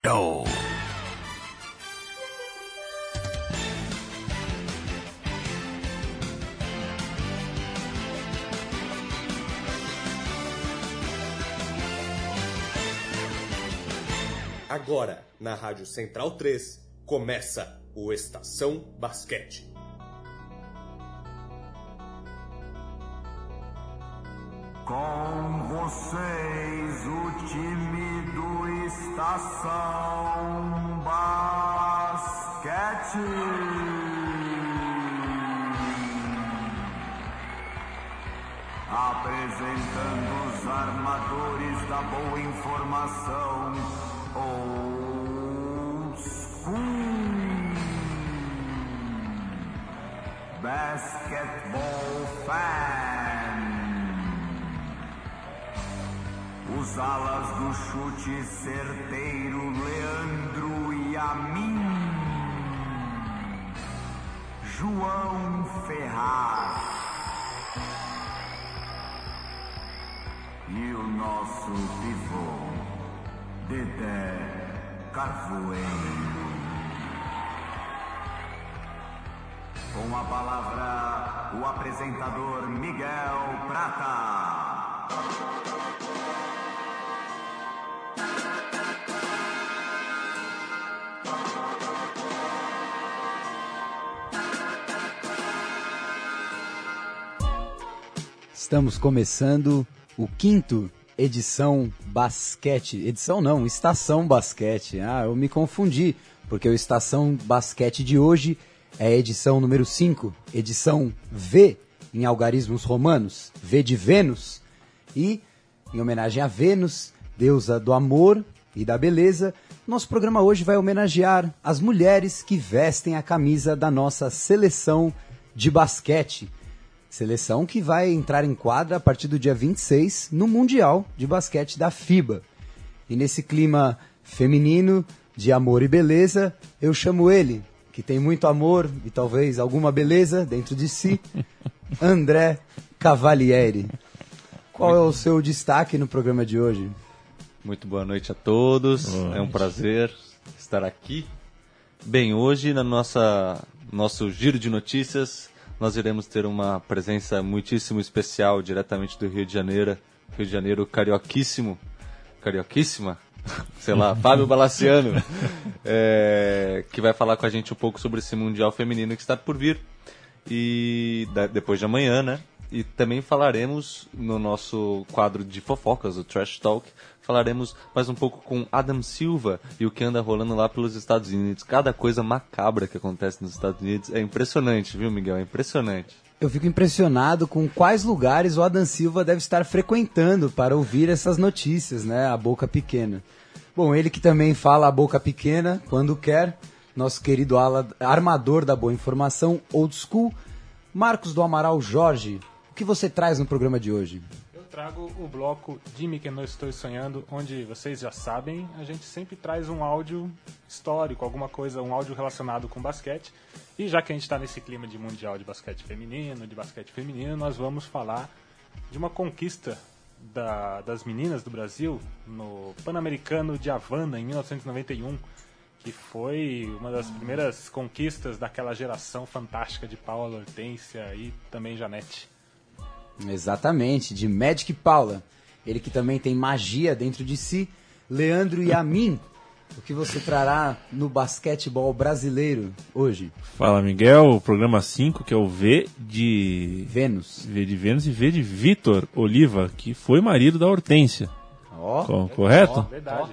Show. Agora, na Rádio Central 3, começa o Estação Basquete. Com vocês, o time do Estação Basquete. Apresentando os armadores da boa informação, Old School Basketball Fan. Os alas do chute certeiro, Leandro e Amin. João Ferraz. E o nosso pivô, Dedé Carvoeiro. Com a palavra, o apresentador Miguel Prata. Estamos começando o quinto edição basquete. Edição não, Estação Basquete. Eu me confundi, porque o Estação Basquete de hoje é a edição número 5, edição V, em algarismos romanos, V de Vênus. E, em homenagem a Vênus, deusa do amor e da beleza, nosso programa hoje vai homenagear as mulheres que vestem a camisa da nossa seleção de basquete. Seleção que vai entrar em quadra a partir do dia 26 no Mundial de Basquete da FIBA. E nesse clima feminino de amor e beleza, eu chamo ele, que tem muito amor e talvez alguma beleza dentro de si, André Cavalieri. Qual é o seu destaque no programa de hoje? Muito boa noite a todos, é um prazer estar aqui. Bem, hoje no nosso giro de notícias, nós iremos ter uma presença muitíssimo especial, diretamente do Rio de Janeiro carioquíssima, sei lá, Fábio Balaciano, que vai falar com a gente um pouco sobre esse Mundial Feminino que está por vir, e depois de amanhã, né? E também falaremos no nosso quadro de fofocas, o Trash Talk, falaremos mais um pouco com Adam Silva e o que anda rolando lá pelos Estados Unidos. Cada coisa macabra que acontece nos Estados Unidos é impressionante, viu, Miguel? É impressionante. Eu fico impressionado com quais lugares o Adam Silva deve estar frequentando para ouvir essas notícias, né? A boca pequena. Bom, ele que também fala a boca pequena quando quer, nosso querido armador da boa informação, Old School, Marcos do Amaral Jorge. O que você traz no programa de hoje? Eu trago o bloco Dime que não estou sonhando, onde vocês já sabem, a gente sempre traz um áudio histórico, alguma coisa, um áudio relacionado com basquete. E já que a gente está nesse clima de mundial de basquete feminino, nós vamos falar de uma conquista das meninas do Brasil no Pan-Americano de Havana, em 1991, que foi uma das primeiras conquistas daquela geração fantástica de Paula, Hortência e também Janete. Exatamente, de Magic Paula. Ele que também tem magia dentro de si, Leandro e Amin. O que você trará no basquetebol brasileiro hoje? Fala, Miguel, o programa 5, que é o V de Vênus. V de Vênus e V de Vitor Oliva, que foi marido da Hortência. Correto? Verdade,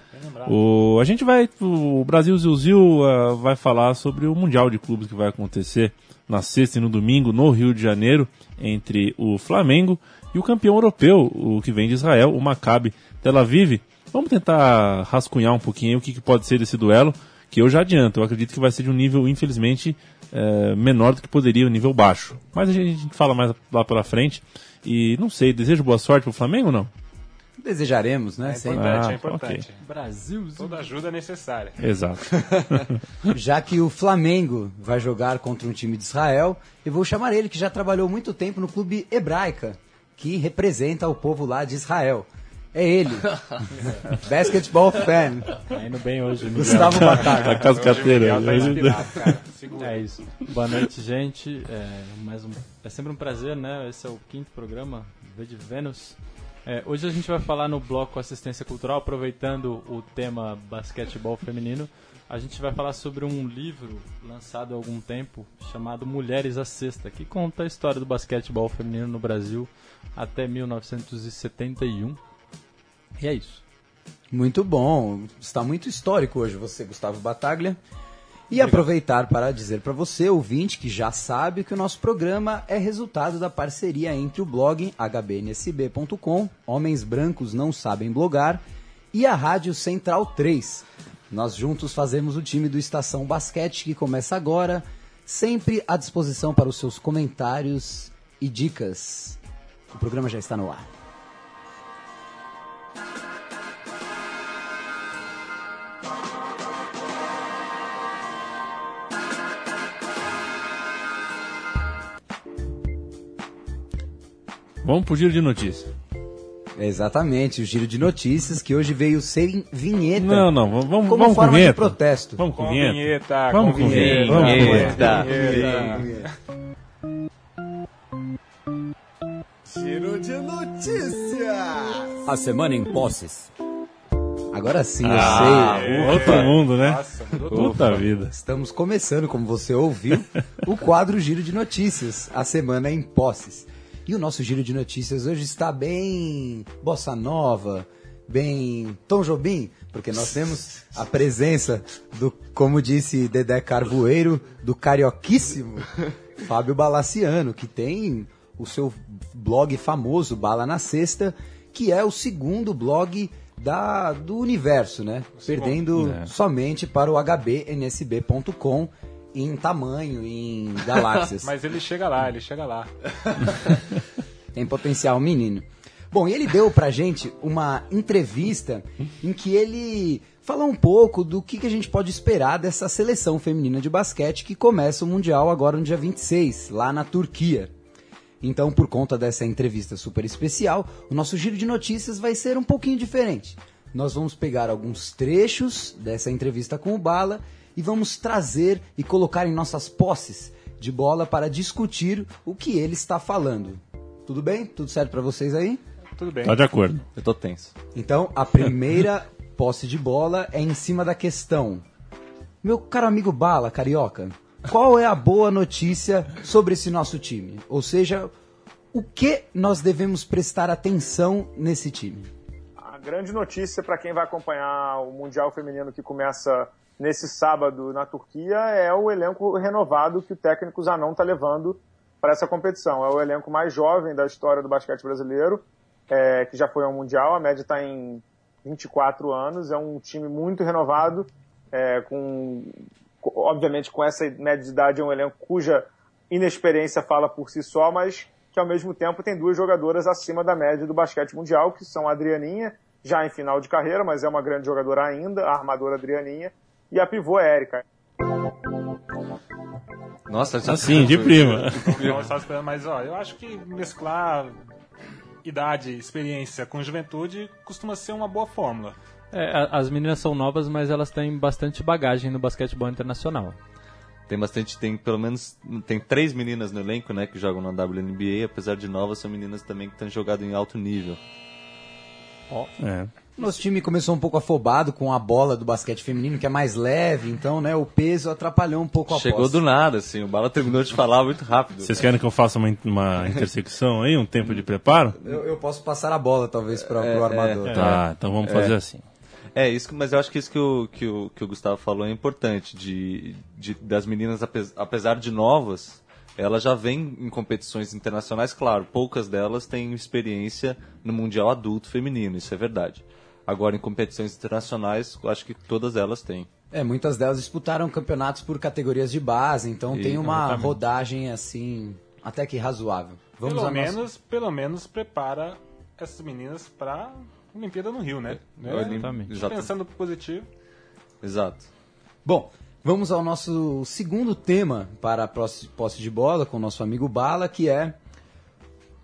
O Brasil Zil vai falar sobre o Mundial de Clubes que vai acontecer na sexta e no domingo no Rio de Janeiro, entre o Flamengo e o campeão europeu, o que vem de Israel, o Maccabi Tel Aviv. Vamos tentar rascunhar um pouquinho o que pode ser desse duelo, que eu já adianto, eu acredito que vai ser de um nível, infelizmente, menor do que poderia, um nível baixo. Mas a gente fala mais lá pela frente, e não sei, desejo boa sorte pro Flamengo ou não? Desejaremos, né? É importante. Okay. Brasil, toda ajuda é necessária. Exato. Já que o Flamengo vai jogar contra um time de Israel, eu vou chamar ele, que já trabalhou muito tempo no clube Hebraica, que representa o povo lá de Israel. É ele. Basketball fan. Tá indo bem hoje, Miguel. Gustavo Bataglia. Tá cascateiro. Tá inspirado, cara. Segura. É isso. Boa noite, gente. É sempre um prazer, né? Esse é o 5º programa, V de Vênus. Hoje a gente vai falar no bloco Assistência Cultural, aproveitando o tema basquetebol feminino. A gente vai falar sobre um livro lançado há algum tempo, chamado Mulheres à Cesta, que conta a história do basquetebol feminino no Brasil até 1971. E é isso. Muito bom. Está muito histórico hoje você, Gustavo Bataglia. E aproveitar para dizer para você, ouvinte, que já sabe que o nosso programa é resultado da parceria entre o blog hbnsb.com, Homens Brancos Não Sabem Blogar, e a Rádio Central 3. Nós juntos fazemos o time do Estação Basquete, que começa agora, sempre à disposição para os seus comentários e dicas. O programa já está no ar. Vamos pro giro de notícias. Exatamente, o giro de notícias que hoje veio ser em vinheta. Não, como vamos com forma vinheta. de protesto. Vamos com Com vinheta. vinheta, Vamos com com vinheta. vinheta. Giro de notícias. A semana em posses. Agora sim, eu sei. Outro mundo, né? Nossa, mudou tudo. Puta vida. Estamos começando, como você ouviu, o quadro Giro de Notícias, a semana em posses. E o nosso Giro de Notícias hoje está bem bossa nova, bem Tom Jobim, porque nós temos a presença do, como disse Dedé Carvoeiro, do carioquíssimo Fábio Balaciano, que tem o seu blog famoso, Bala na Sexta, que é o segundo blog do universo, né? Perdendo somente para o hbnsb.com em tamanho, em galáxias. Mas ele chega lá, ele chega lá. Tem potencial, menino. Bom, e ele deu pra gente uma entrevista em que ele falou um pouco do que a gente pode esperar dessa seleção feminina de basquete que começa o Mundial agora no dia 26, lá na Turquia. Então, por conta dessa entrevista super especial, o nosso giro de notícias vai ser um pouquinho diferente. Nós vamos pegar alguns trechos dessa entrevista com o Bala e vamos trazer e colocar em nossas posses de bola para discutir o que ele está falando. Tudo bem? Tudo certo para vocês aí? Tudo bem. Tá de acordo. Eu tô tenso. Então, a primeira posse de bola é em cima da questão. Meu caro amigo Bala, carioca, qual é a boa notícia sobre esse nosso time? Ou seja, o que nós devemos prestar atenção nesse time? A grande notícia para quem vai acompanhar o Mundial Feminino que começa nesse sábado na Turquia é o elenco renovado que o técnico Zanon está levando para essa competição. É o elenco mais jovem da história do basquete brasileiro, que já foi ao Mundial, a média está em 24 anos, é um time muito renovado, obviamente com essa média de idade é um elenco cuja inexperiência fala por si só, mas que ao mesmo tempo tem duas jogadoras acima da média do basquete mundial, que são a Adrianinha, já em final de carreira, mas é uma grande jogadora ainda, a armadora Adrianinha, e a pivô Érica. Nossa, Assim, de prima. Eu estava esperando, mas eu acho que mesclar idade, experiência com juventude costuma ser uma boa fórmula. As meninas são novas, mas elas têm bastante bagagem no basquetebol internacional. Tem pelo menos 3 meninas no elenco, né, que jogam na WNBA, apesar de novas, são meninas também que têm jogado em alto nível. Nosso time começou um pouco afobado com a bola do basquete feminino, que é mais leve, então, né, o peso atrapalhou um pouco a Chegou posse. do nada, assim, o Bala terminou de falar muito rápido. Vocês querem que eu faça uma intersecção aí, um tempo de preparo? Eu posso passar a bola, talvez, pro armador. Tá, então vamos fazer assim. Isso, mas eu acho que isso que o Gustavo falou é importante, das meninas, apesar de novas, elas já vêm em competições internacionais, claro, poucas delas têm experiência no Mundial Adulto Feminino, isso é verdade. Agora, em competições internacionais, eu acho que todas elas têm. Muitas delas disputaram campeonatos por categorias de base, então tem uma rodagem, assim, até que razoável. Pelo menos prepara essas meninas para Olimpíada no Rio, né? Exatamente. Pensando positivo. Exato. Bom, vamos ao nosso segundo tema para a posse de bola com o nosso amigo Bala, que é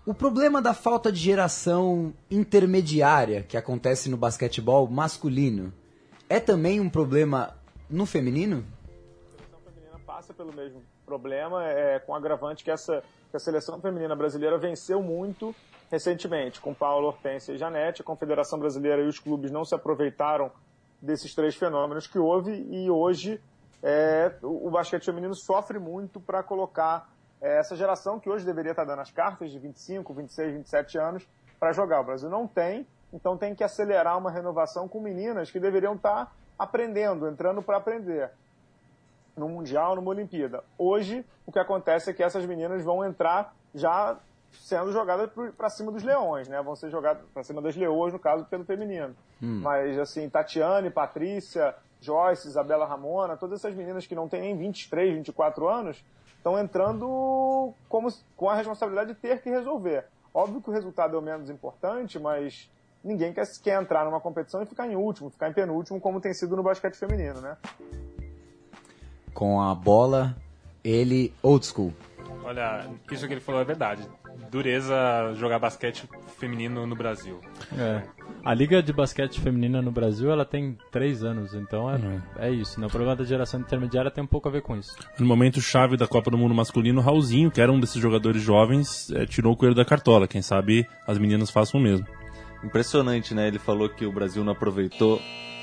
O problema da falta de geração intermediária que acontece no basquetebol masculino é também um problema no feminino? A seleção feminina passa pelo mesmo problema, com o agravante que a seleção feminina brasileira venceu muito recentemente, com Paula, Hortência e Janete. A Confederação Brasileira e os clubes não se aproveitaram desses 3 fenômenos que houve, e hoje o basquete feminino sofre muito para colocar essa geração que hoje deveria estar dando as cartas de 25, 26, 27 anos para jogar. O Brasil não tem, então tem que acelerar uma renovação com meninas que deveriam estar aprendendo, entrando para aprender no Mundial, numa Olimpíada. Hoje, o que acontece é que essas meninas vão entrar já sendo jogadas para cima dos leões, né? Vão ser jogadas para cima das leoas, no caso, pelo feminino. Mas, assim, Tatiane, Patrícia, Joyce, Isabela Ramona, todas essas meninas que não têm nem 23, 24 anos, estão entrando com a responsabilidade de ter que resolver. Óbvio que o resultado é o menos importante, mas ninguém quer entrar numa competição e ficar em último, ficar em penúltimo, como tem sido no basquete feminino, né? Com a bola, ele old school. Olha, isso que ele falou é verdade. Dureza jogar basquete feminino no Brasil. A Liga de Basquete Feminina no Brasil, ela tem 3 anos, então é isso, né? O problema da geração intermediária tem um pouco a ver com isso. No momento chave da Copa do Mundo masculino, Raulzinho, que era um desses jogadores jovens, tirou o coelho da cartola. Quem sabe as meninas façam o mesmo. Impressionante, né? Ele falou que o Brasil não aproveitou.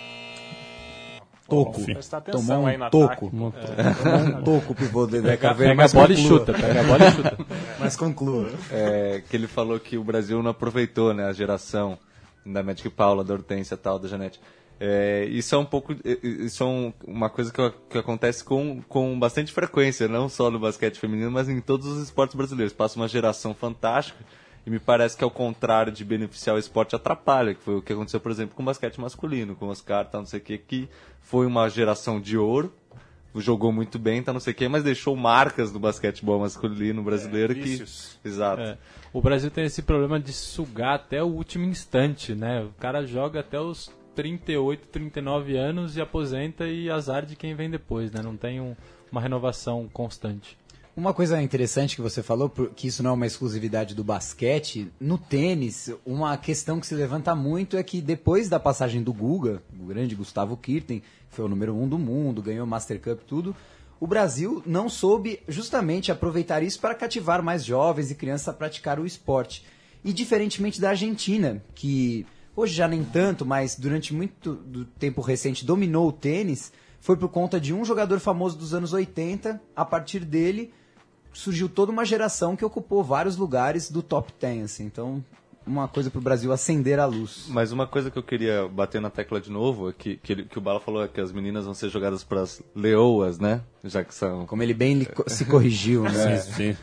Toco. Presta atenção Tomou aí um no toco. ataque. Tomou um toco, pivô do Deca Verde. Pega a bola e chuta, pega a bola e chuta. Mas conclua. Que ele falou que o Brasil não aproveitou, né, a geração da Magic Paula, da Hortência, tal, da Janete. Isso é um pouco, uma coisa que acontece com bastante frequência, não só no basquete feminino, mas em todos os esportes brasileiros. Passa uma geração fantástica e me parece que, ao contrário de beneficiar o esporte, atrapalha, que foi o que aconteceu, por exemplo, com o basquete masculino, com o Oscar, tal, não sei o que foi uma geração de ouro, jogou muito bem, tá, não sei o que, mas deixou marcas no basquetebol masculino brasileiro vícios. Exato. O Brasil tem esse problema de sugar até o último instante, né? O cara joga até os 38, 39 anos e aposenta, e azar de quem vem depois, né? Não tem uma renovação constante. Uma coisa interessante que você falou, que isso não é uma exclusividade do basquete, no tênis, uma questão que se levanta muito é que depois da passagem do Guga, o grande Gustavo Kirten, que foi o número 1 do mundo, ganhou Master Cup e tudo, o Brasil não soube justamente aproveitar isso para cativar mais jovens e crianças a praticar o esporte. E diferentemente da Argentina, que hoje já nem tanto, mas durante muito do tempo recente dominou o tênis, foi por conta de um jogador famoso dos anos 80, a partir dele surgiu toda uma geração que ocupou vários lugares do top 10, assim. Então, uma coisa para o Brasil acender a luz. Mas uma coisa que eu queria bater na tecla de novo é que o Bala falou, é que as meninas vão ser jogadas para as leoas, né? Já que são... Como ele bem se corrigiu, né? Sim.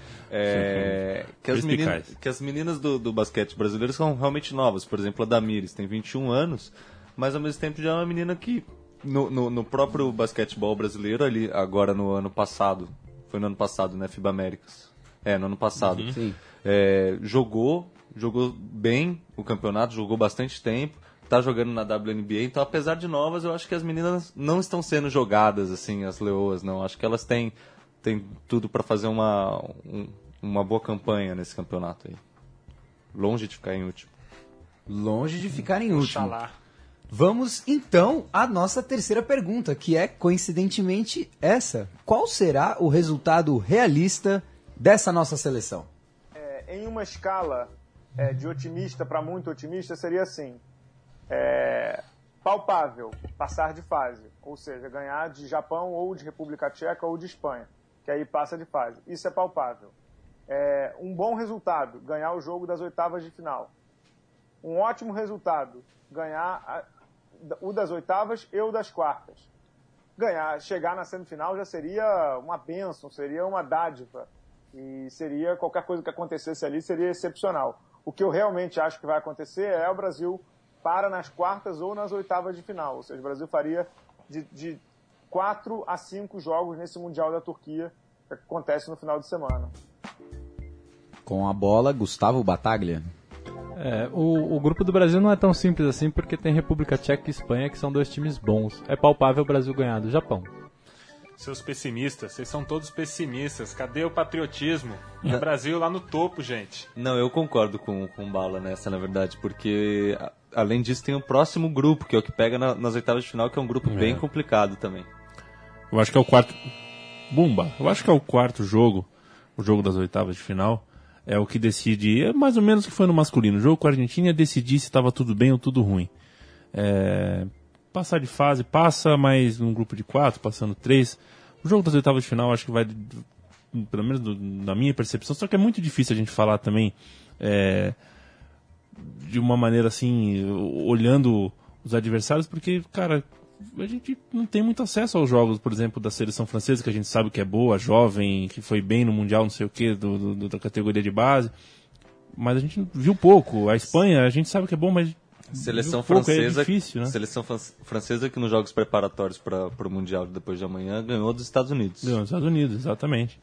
Que as meninas do basquete brasileiro são realmente novas. Por exemplo, a Damires tem 21 anos, mas ao mesmo tempo já é uma menina que no próprio basquetebol brasileiro, ali agora no ano passado, foi no ano passado, né, FIBA Américas. No ano passado. Uhum. Sim. Jogou bem o campeonato, jogou bastante tempo, tá jogando na WNBA, então apesar de novas, eu acho que as meninas não estão sendo jogadas, assim, as leoas, não. Acho que elas têm tudo para fazer uma boa campanha nesse campeonato aí. Longe de ficar em último. Longe de ficar em último. Oxalá. Vamos, então, à nossa terceira pergunta, que é, coincidentemente, essa. Qual será o resultado realista dessa nossa seleção? Em uma escala de otimista para muito otimista, seria assim. Palpável, passar de fase. Ou seja, ganhar de Japão, ou de República Tcheca, ou de Espanha. Que aí passa de fase. Isso é palpável. Um bom resultado, ganhar o jogo das oitavas de final. Um ótimo resultado, ganhar o das oitavas e o das quartas. Chegar na semifinal já seria uma bênção, seria uma dádiva. E seria, qualquer coisa que acontecesse ali seria excepcional. O que eu realmente acho que vai acontecer é o Brasil para nas quartas ou nas oitavas de final. Ou seja, o Brasil faria de 4 a 5 jogos nesse Mundial da Turquia, que acontece no final de semana. Com a bola, Gustavo Battaglia. O grupo do Brasil não é tão simples assim, porque tem República Tcheca e Espanha, que são 2 times bons. É palpável o Brasil ganhar do Japão. Seus pessimistas, vocês são todos pessimistas. Cadê o patriotismo? E o Brasil lá no topo, gente. Não, eu concordo com o Bala nessa, na verdade, porque além disso tem o próximo grupo, que é o que pega nas oitavas de final, que é um grupo bem complicado também. Eu acho que é o quarto... Bumba! Eu acho que é o quarto jogo, o jogo das oitavas de final, é o que decide, é mais ou menos o que foi no masculino. O jogo com a Argentina ia decidir se estava tudo bem ou tudo ruim. Passar de fase, passa, mas num grupo de 4, passando 3. O jogo das oitavas de final acho que vai, pelo menos na minha percepção, só que é muito difícil a gente falar também de uma maneira assim, olhando os adversários, porque, cara, a gente não tem muito acesso aos jogos, por exemplo, da seleção francesa, que a gente sabe que é boa, jovem, que foi bem no Mundial, não sei o que, da categoria de base, mas a gente viu pouco. A Espanha, a gente sabe que é bom, mas Seleção pouco, francesa, é difícil, né? Seleção francesa que nos jogos preparatórios para o Mundial depois de amanhã ganhou dos Estados Unidos. Ganhou dos Estados Unidos, exatamente.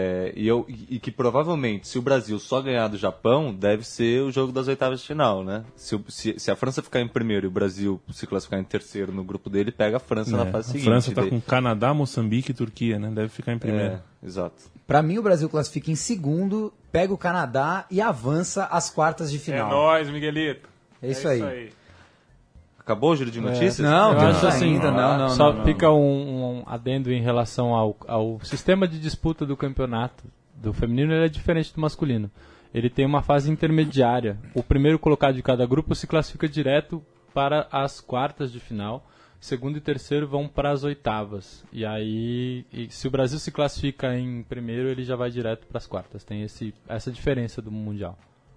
E que provavelmente, se o Brasil só ganhar do Japão, deve ser o jogo das oitavas de final, né? Se a França ficar em primeiro e o Brasil se classificar em terceiro no grupo dele, pega a França na fase seguinte. A França está com Canadá, Moçambique e Turquia, né? Deve ficar em primeiro. Exato. Pra mim, o Brasil classifica em segundo, pega o Canadá e avança às quartas de final. É nóis, Miguelito. É isso aí. Acabou o giro de notícias? Não, Eu acho assim, ainda não. Só fica um adendo em relação ao sistema de disputa do campeonato do feminino. Ele é diferente do masculino. Ele tem uma fase intermediária. O primeiro colocado de cada grupo se classifica direto para as quartas de final. Segundo e terceiro vão para as oitavas. E aí, se o Brasil se classifica em primeiro, ele já vai direto para as quartas. Tem essa diferença do Mundial.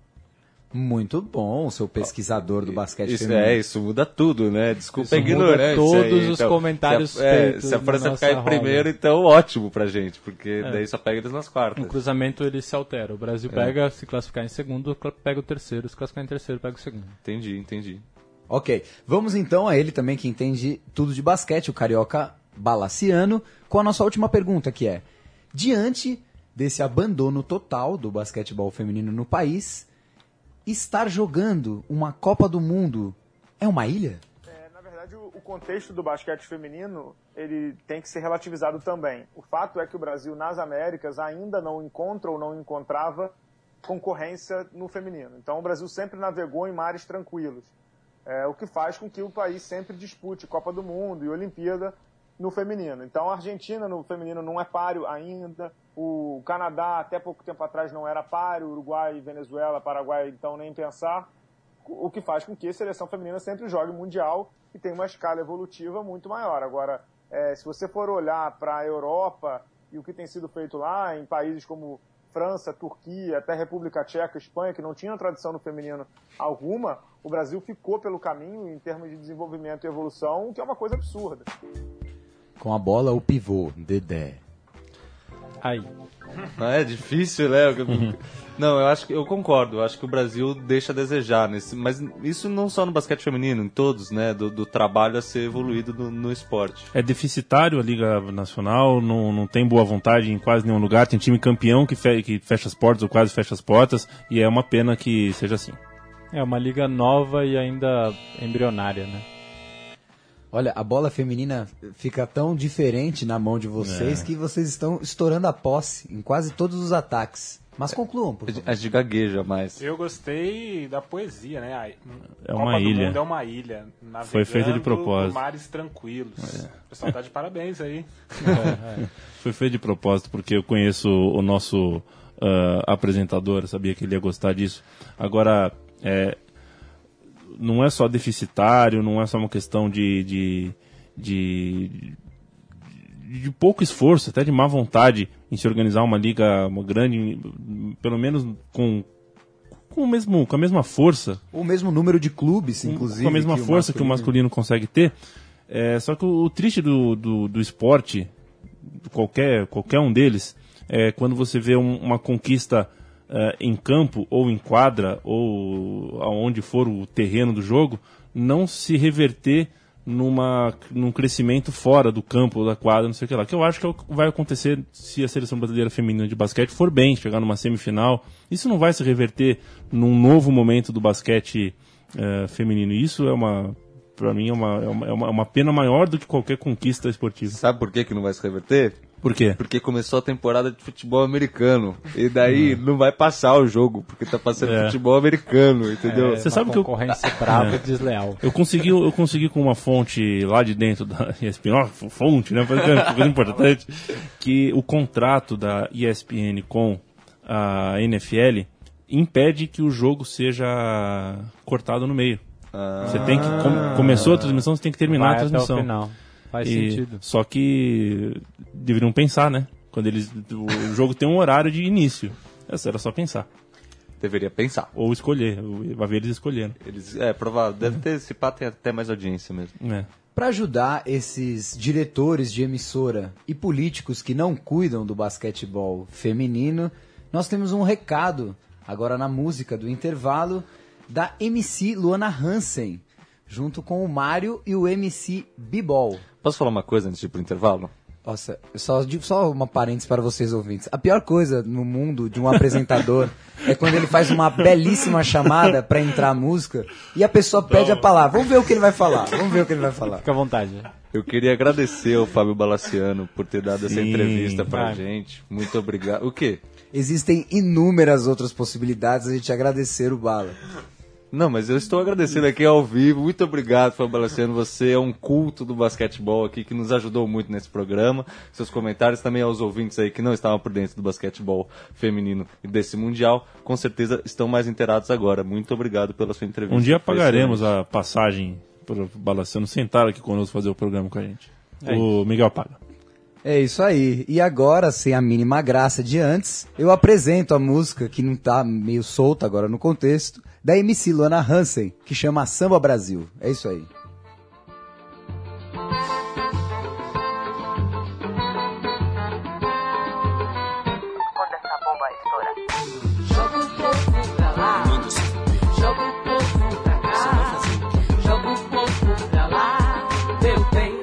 Muito bom, seu pesquisador do basquete feminino. Isso muda tudo, né? Desculpa a Isso ignorância. muda todos aí. os comentários feitos se a França na ficar em nossa primeiro, roda. então ótimo pra gente, porque daí só pega eles nas quartas. No cruzamento ele se altera. O Brasil pega, se classificar em segundo, pega o terceiro. Se classificar em terceiro, pega o segundo. Entendi. Ok, vamos então a ele também que entende tudo de basquete, o carioca Balaciano, com a nossa última pergunta, que é: diante desse abandono total do basquetebol feminino no país, estar jogando uma Copa do Mundo é uma ilha? Na verdade, o contexto do basquete feminino ele tem que ser relativizado também. O fato é que o Brasil, nas Américas, ainda não encontra ou não encontrava concorrência no feminino. Então, o Brasil sempre navegou em mares tranquilos, o que faz com que o país sempre dispute Copa do Mundo e Olimpíada no feminino. Então, a Argentina no feminino não é páreo ainda, o Canadá até pouco tempo atrás não era páreo, Uruguai, Venezuela, Paraguai, então nem pensar, o que faz com que a seleção feminina sempre jogue mundial e tenha uma escala evolutiva muito maior. Agora, se você for olhar para a Europa e o que tem sido feito lá, em países como França, Turquia, até República Tcheca, Espanha, que não tinham tradição no feminino alguma, o Brasil ficou pelo caminho em termos de desenvolvimento e evolução, que é uma coisa absurda. Com a bola, o pivô, Dedé. Aí. Não é difícil, né? Não, eu concordo. Eu acho que o Brasil deixa a desejar mas isso não só no basquete feminino, em todos, né? Do trabalho a ser evoluído no esporte. É deficitário a Liga Nacional, não tem boa vontade em quase nenhum lugar. Tem time campeão que fecha as portas ou quase fecha as portas, e é uma pena que seja assim. É uma liga nova e ainda embrionária, né? Olha, a bola feminina fica tão diferente na mão de vocês que vocês estão estourando a posse em quase todos os ataques. Mas concluam, por favor. A gente gagueja mais. Eu gostei da poesia, né? É uma Copa do ilha. Mundo é uma ilha. Foi feito de propósito. Por mares tranquilos. O pessoal tá de parabéns aí. Foi feito de propósito, porque eu conheço o nosso apresentador, eu sabia que ele ia gostar disso. Agora, não é só deficitário, não é só uma questão de pouco esforço, até de má vontade em se organizar uma liga grande, pelo menos com a mesma força. O mesmo número de clubes, inclusive. Com a mesma força que o masculino consegue ter. Só que o triste do esporte, qualquer um deles, é quando você vê uma conquista em campo ou em quadra ou aonde for o terreno do jogo, não se reverter num crescimento fora do campo ou da quadra, não sei o que lá. Que eu acho que vai acontecer se a seleção brasileira feminina de basquete for bem, chegar numa semifinal. Isso não vai se reverter num novo momento do basquete feminino. Isso é uma Pra mim é uma pena maior do que qualquer conquista esportiva. Sabe por que não vai se reverter? Por quê? Porque começou a temporada de futebol americano. E daí não vai passar o jogo, porque tá passando futebol americano, entendeu? Você sabe que concorrência brava e desleal. Eu consegui com uma fonte lá de dentro da ESPN, fonte, né? Coisa importante, que o contrato da ESPN com a NFL impede que o jogo seja cortado no meio. Você tem que começou a transmissão, você tem que terminar a transmissão. Até o final. Faz sentido. Só que deveriam pensar, né? Quando o jogo tem um horário de início. Essa era só pensar. Deveria pensar. Ou escolher. Vai ver eles escolhendo. Provável. Deve ter esse pá, tem até mais audiência mesmo. Para ajudar esses diretores de emissora e políticos que não cuidam do basquetebol feminino, nós temos um recado, agora na música do intervalo, da MC Luana Hansen, junto com o Mário e o MC B-Ball. Posso falar uma coisa antes de ir pro intervalo? Nossa, só uma parênteses para vocês ouvintes. A pior coisa no mundo de um apresentador é quando ele faz uma belíssima chamada para entrar a música e a pessoa pede a palavra. Vamos ver o que ele vai falar. Fica à vontade. Eu queria agradecer ao Fábio Balaciano por ter dado essa entrevista pra gente. Muito obrigado. O quê? Existem inúmeras outras possibilidades de te agradecer o Bala. Não, mas eu estou agradecendo aqui ao vivo. Muito obrigado, Fábio Balaciano. Você é um culto do basquetebol aqui que nos ajudou muito nesse programa. Seus comentários também aos ouvintes aí que não estavam por dentro do basquetebol feminino e desse Mundial, com certeza estão mais inteirados agora. Muito obrigado pela sua entrevista. Um dia pagaremos a passagem para o Balaciano sentar aqui conosco fazer o programa com a gente. O Miguel paga. É isso aí. E agora, sem a mínima graça de antes, eu apresento a música que não tá meio solta agora no contexto, da MC Luana Hansen, que chama Samba Brasil. É isso aí. Quando essa bomba estoura, joga o povo pra lá, joga o povo pra cá, joga o povo pra lá, meu bem.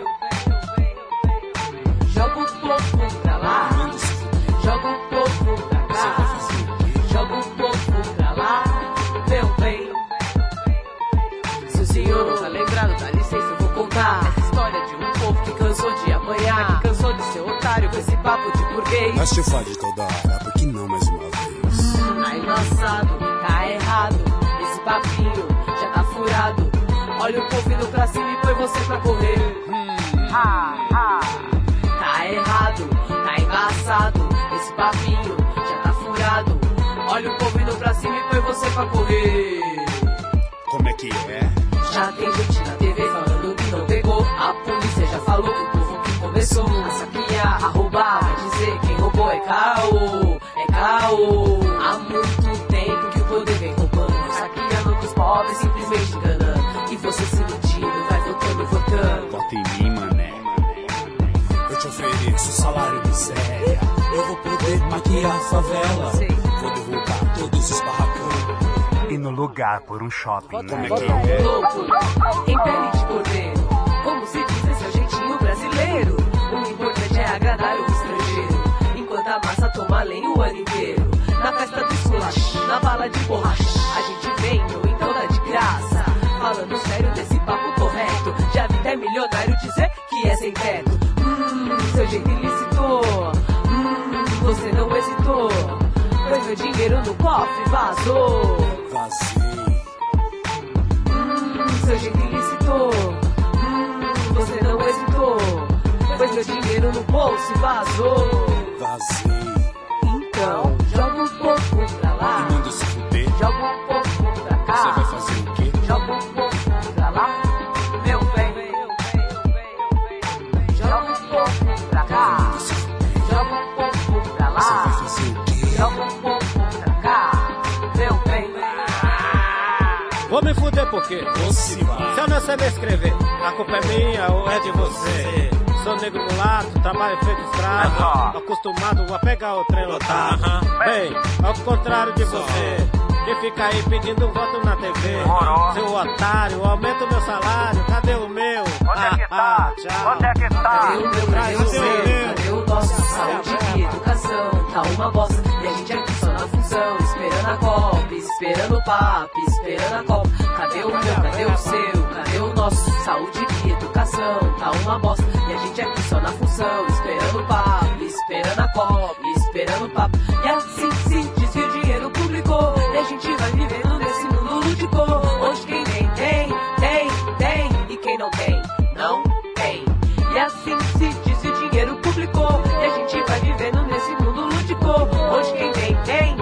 Joga o povo pra lá, joga o povo pra cá, joga o povo pra lá, meu bem. Se o senhor não tá lembrado, dá licença, eu vou contar essa história de um povo que cansou de apanhar, que cansou de ser otário com esse papo de burguês. Mas te fode toda hora, por que não mais uma vez? Tá embaçado, tá errado, esse papinho já tá furado. Olha o povo indo pra cima e põe você pra correr. Tá errado, tá embaçado, esse papinho já tá furado. Olha o povo indo pra cima e põe você pra correr. Como é que é? Já tem gente na TV falando que não pegou. A polícia já falou que o povo que começou a saquear, a roubar, vai dizer quem roubou é caô, é caô. Há muito tempo que o poder vem roubando, saqueando com os pobres, simplesmente enganando. E você se iludindo, vai votando. Bota em mim, mané. Eu te ofereço salário miséria. Eu vou poder maquiar a favela. Vou derrubar todos os barracões. E no lugar por um shopping. Como é que é? Louco, em pele de cordeiro, como se diz esse jeitinho brasileiro. O importante é agradar o estrangeiro, enquanto a massa toma lenha o ano inteiro. Na festa do esculacho, na bala de borracha, a gente vem ou então dá de graça. Falando sério desse papo correto, já vi até milionário dizer que é sem teto. Seu jeito ilícito, você não hesitou, põe meu dinheiro no cofre, vazou. Vazio. Seu jeito ilícito, você não hesitou, pôs meu dinheiro no bolso e vazou. Vazio. Então, joga um pouco pra lá, E manda se fuder. joga um pouco pra cá. Você vai fazer o quê? Joga um pouco pra lá, meu bem. Joga um pouco pra cá, joga um pouco pra Você vai lá, fazer o quê? joga um pouco pra cá, meu bem. Vou me fuder por quê? Você vai. Se eu não saber escrever, a culpa é minha ou é de você? Sou negro mulato, trabalho feito escravo, acostumado a pegar o trem lotado. Bem, ao contrário de você, que fica aí pedindo um voto na TV. Seu otário, aumenta o meu salário, cadê o meu? Onde é que tá? Tchau. Onde é que tá? Cadê o meu, cadê o seu? Cadê o nosso? Saúde e educação, tá uma bosta. E a gente aqui só na função, esperando a Copa, esperando o papo, esperando a Copa. Cadê o meu, cadê o seu? Cadê o nosso? nosso. Saúde e educação, tá uma bosta. E a gente aqui só na função, esperando o papo, esperando a copa, esperando o papo. E assim se desvia o dinheiro público. E a gente vai vivendo nesse mundo lúdico, onde quem tem, e quem não tem, não tem. E assim se desvia o dinheiro público. E a gente vai vivendo nesse mundo lúdico, onde quem tem,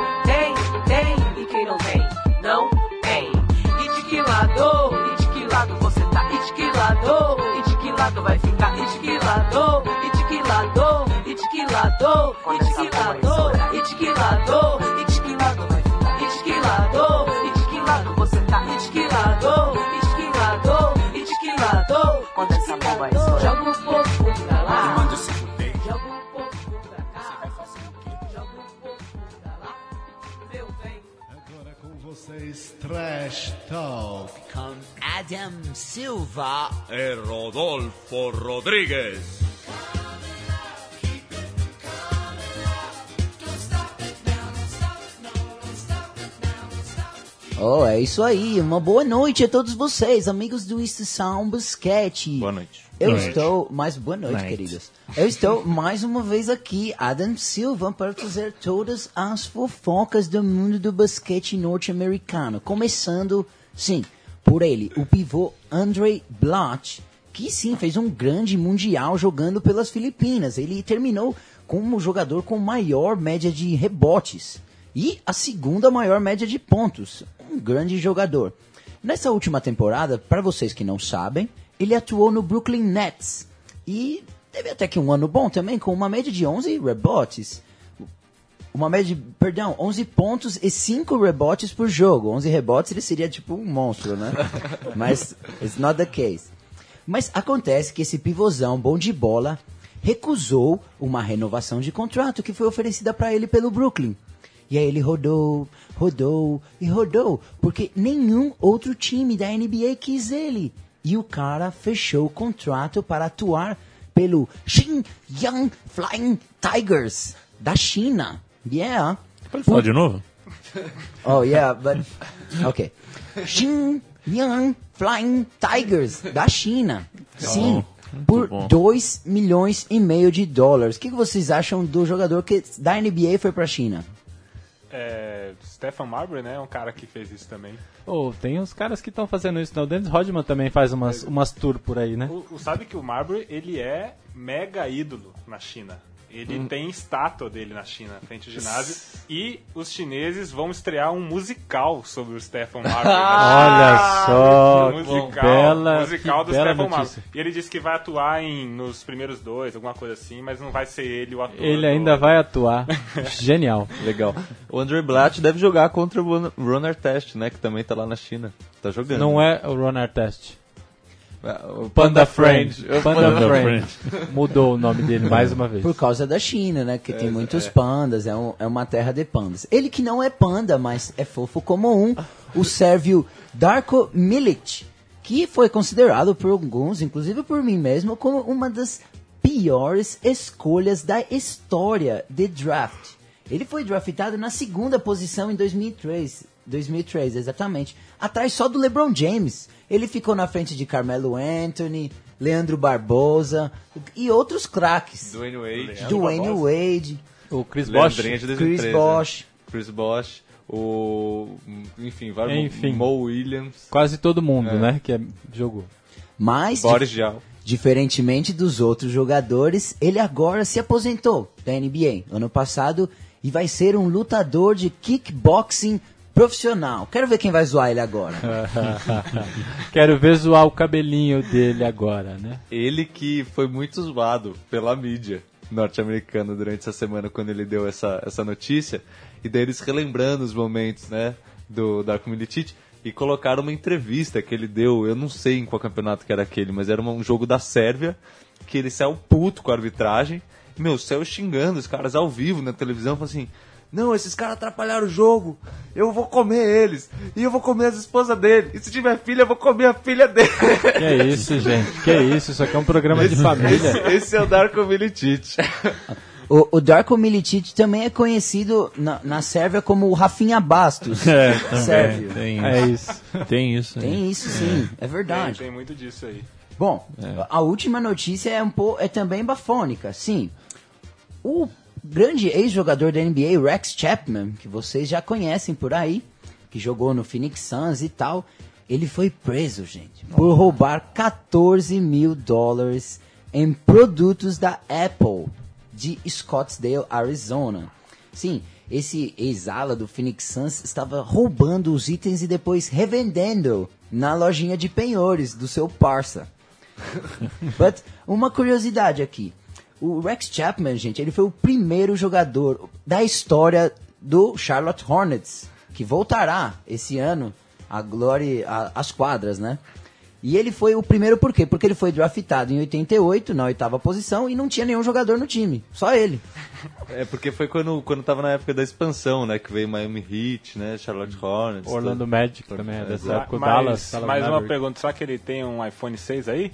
e quem não tem, não tem. E de que lado você tá? E de que lado vai ficar? E de que lado? E de que lado? E de que lado? E de que lado? E de que lado? E de que lado vai ficar? E de que lado? E de que lado você tá? E de que lado? E de que lado? E de que lado? Quando essa bomba estourar, joga um pouco pra lá. E manda esse poder. Joga um pouco pra cá. Você vai fazer o quê? Joga um pouco pra lá. Meu bem. Agora com vocês, Trash Talk. Com Adam Silva e Rodolfo Rodrigues. Oh, é isso aí. Uma boa noite a todos vocês, amigos do Estação Basquete. Boa noite. Boa noite, queridos. Eu estou mais uma vez aqui, Adam Silva, para trazer todas as fofocas do mundo do basquete norte-americano. Começando, sim, por ele, o pivô Andrei Blatche, que sim, fez um grande mundial jogando pelas Filipinas. Ele terminou como o jogador com maior média de rebotes e a segunda maior média de pontos. Um grande jogador. Nessa última temporada, para vocês que não sabem, ele atuou no Brooklyn Nets e teve até que um ano bom também, com uma média de 11 rebotes. 11 pontos e 5 rebotes por jogo. 11 rebotes, ele seria tipo um monstro, né? Mas it's not the case. Mas acontece que esse pivôzão bom de bola recusou uma renovação de contrato que foi oferecida para ele pelo Brooklyn. E aí ele rodou, porque nenhum outro time da NBA quis ele. E o cara fechou o contrato para atuar pelo Xinjiang Flying Tigers da China. Yeah. Pode falar de novo? Oh, yeah, but... Ok. Xinjiang Flying Tigers da China. Sim. Por 2,5 milhões de dólares. O que vocês acham do jogador que da NBA foi pra China? Stephen Marbury, né? É um cara que fez isso também. Tem uns caras que estão fazendo isso, né? O Dennis Rodman também faz umas tour por aí, né? Sabe que o Marbury, ele é mega ídolo na China. Ele tem estátua dele na China, frente ao ginásio. E os chineses vão estrear um musical sobre o Stephen Marbury. Olha só, musical do Stephen Marbury. E ele disse que vai atuar nos primeiros 2, alguma coisa assim, mas não vai ser ele o ator. Ele ainda vai atuar. Genial. Legal. O Andrei Blatche deve jogar contra o Ron Artest, né? Que também tá lá na China. Tá jogando. Não é o Ron Artest. O Panda Friend. Mudou o nome dele mais uma vez. Por causa da China, né? Que tem muitos pandas, é uma terra de pandas. Ele que não é panda, mas é fofo como o sérvio Darko Milic, que foi considerado por alguns, inclusive por mim mesmo, como uma das piores escolhas da história de draft. Ele foi draftado na segunda posição em 2003, exatamente. Atrás só do LeBron James. Ele ficou na frente de Carmelo Anthony, Leandro Barbosa e outros craques. Dwayne Wade. O Chris Bosh. Chris Bosh. Mo Williams. Quase todo mundo, né? Que jogou. Mas, Boris Diaw. Diferentemente dos outros jogadores, ele agora se aposentou da NBA ano passado e vai ser um lutador de kickboxing profissional. Quero ver quem vai zoar ele agora. Quero ver zoar o cabelinho dele agora, né? Ele que foi muito zoado pela mídia norte-americana durante essa semana quando ele deu essa notícia. E daí eles relembrando os momentos, né, do Darko Milicic e colocaram uma entrevista que ele deu, eu não sei em qual campeonato que era aquele, mas era um jogo da Sérvia, que ele saiu puto com a arbitragem. Saiu xingando os caras ao vivo na televisão, falou assim: não, esses caras atrapalharam o jogo, eu vou comer eles, e eu vou comer as esposas dele, e se tiver filha, eu vou comer a filha dele. Que é isso, gente, que é isso, isso aqui é um programa de família. Esse é o Darko Milicic. O Darko Milicic também é conhecido na Sérvia como o Rafinha Bastos. Sérvio. Tem isso. Tem isso. Tem isso, sim. É verdade. Tem muito disso aí. Bom, a última notícia é também bafônica, sim. O grande ex-jogador da NBA, Rex Chapman, que vocês já conhecem por aí, que jogou no Phoenix Suns e tal, ele foi preso, gente, por roubar $14 mil em produtos da Apple de Scottsdale, Arizona. Sim, esse ex-ala do Phoenix Suns estava roubando os itens e depois revendendo na lojinha de penhores do seu parça. But, uma curiosidade aqui. O Rex Chapman, gente, ele foi o primeiro jogador da história do Charlotte Hornets, que voltará esse ano à glória, às quadras, né? E ele foi o primeiro por quê? Porque ele foi draftado em 88, na 8ª posição, e não tinha nenhum jogador no time. Só ele. É, porque foi quando tava na época da expansão, né? Que veio Miami Heat, né? Charlotte Hornets. Orlando Magic também, dessa época. Dallas mais uma pergunta, será que ele tem um iPhone 6 aí?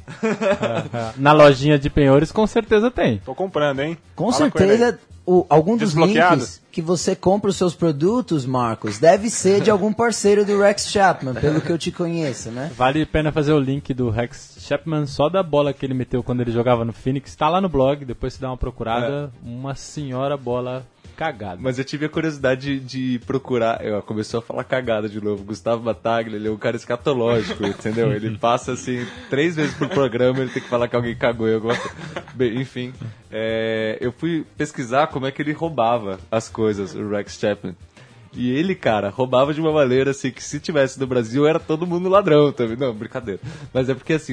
Na lojinha de penhores, com certeza tem. Tô comprando, hein? Com certeza, algum dos links que você compra os seus produtos, Marcos, deve ser de algum parceiro do Rex Chapman, pelo que eu te conheço, né? Vale a pena fazer o link do Rex Chapman só da bola que ele meteu quando ele jogava no Phoenix. Tá lá no blog, depois você dá uma procurada. Uma senhora bola cagada. Mas eu tive a curiosidade de procurar. Começou a falar cagada de novo. Gustavo Battaglia, ele é um cara escatológico, entendeu? Ele passa assim 3 vezes por programa, ele tem que falar que alguém cagou. Bem, enfim, eu fui pesquisar como é que ele roubava as coisas, o Rex Chapman. E ele, cara, roubava de uma maneira assim que se tivesse no Brasil era todo mundo ladrão também. Não, brincadeira. Mas é porque assim...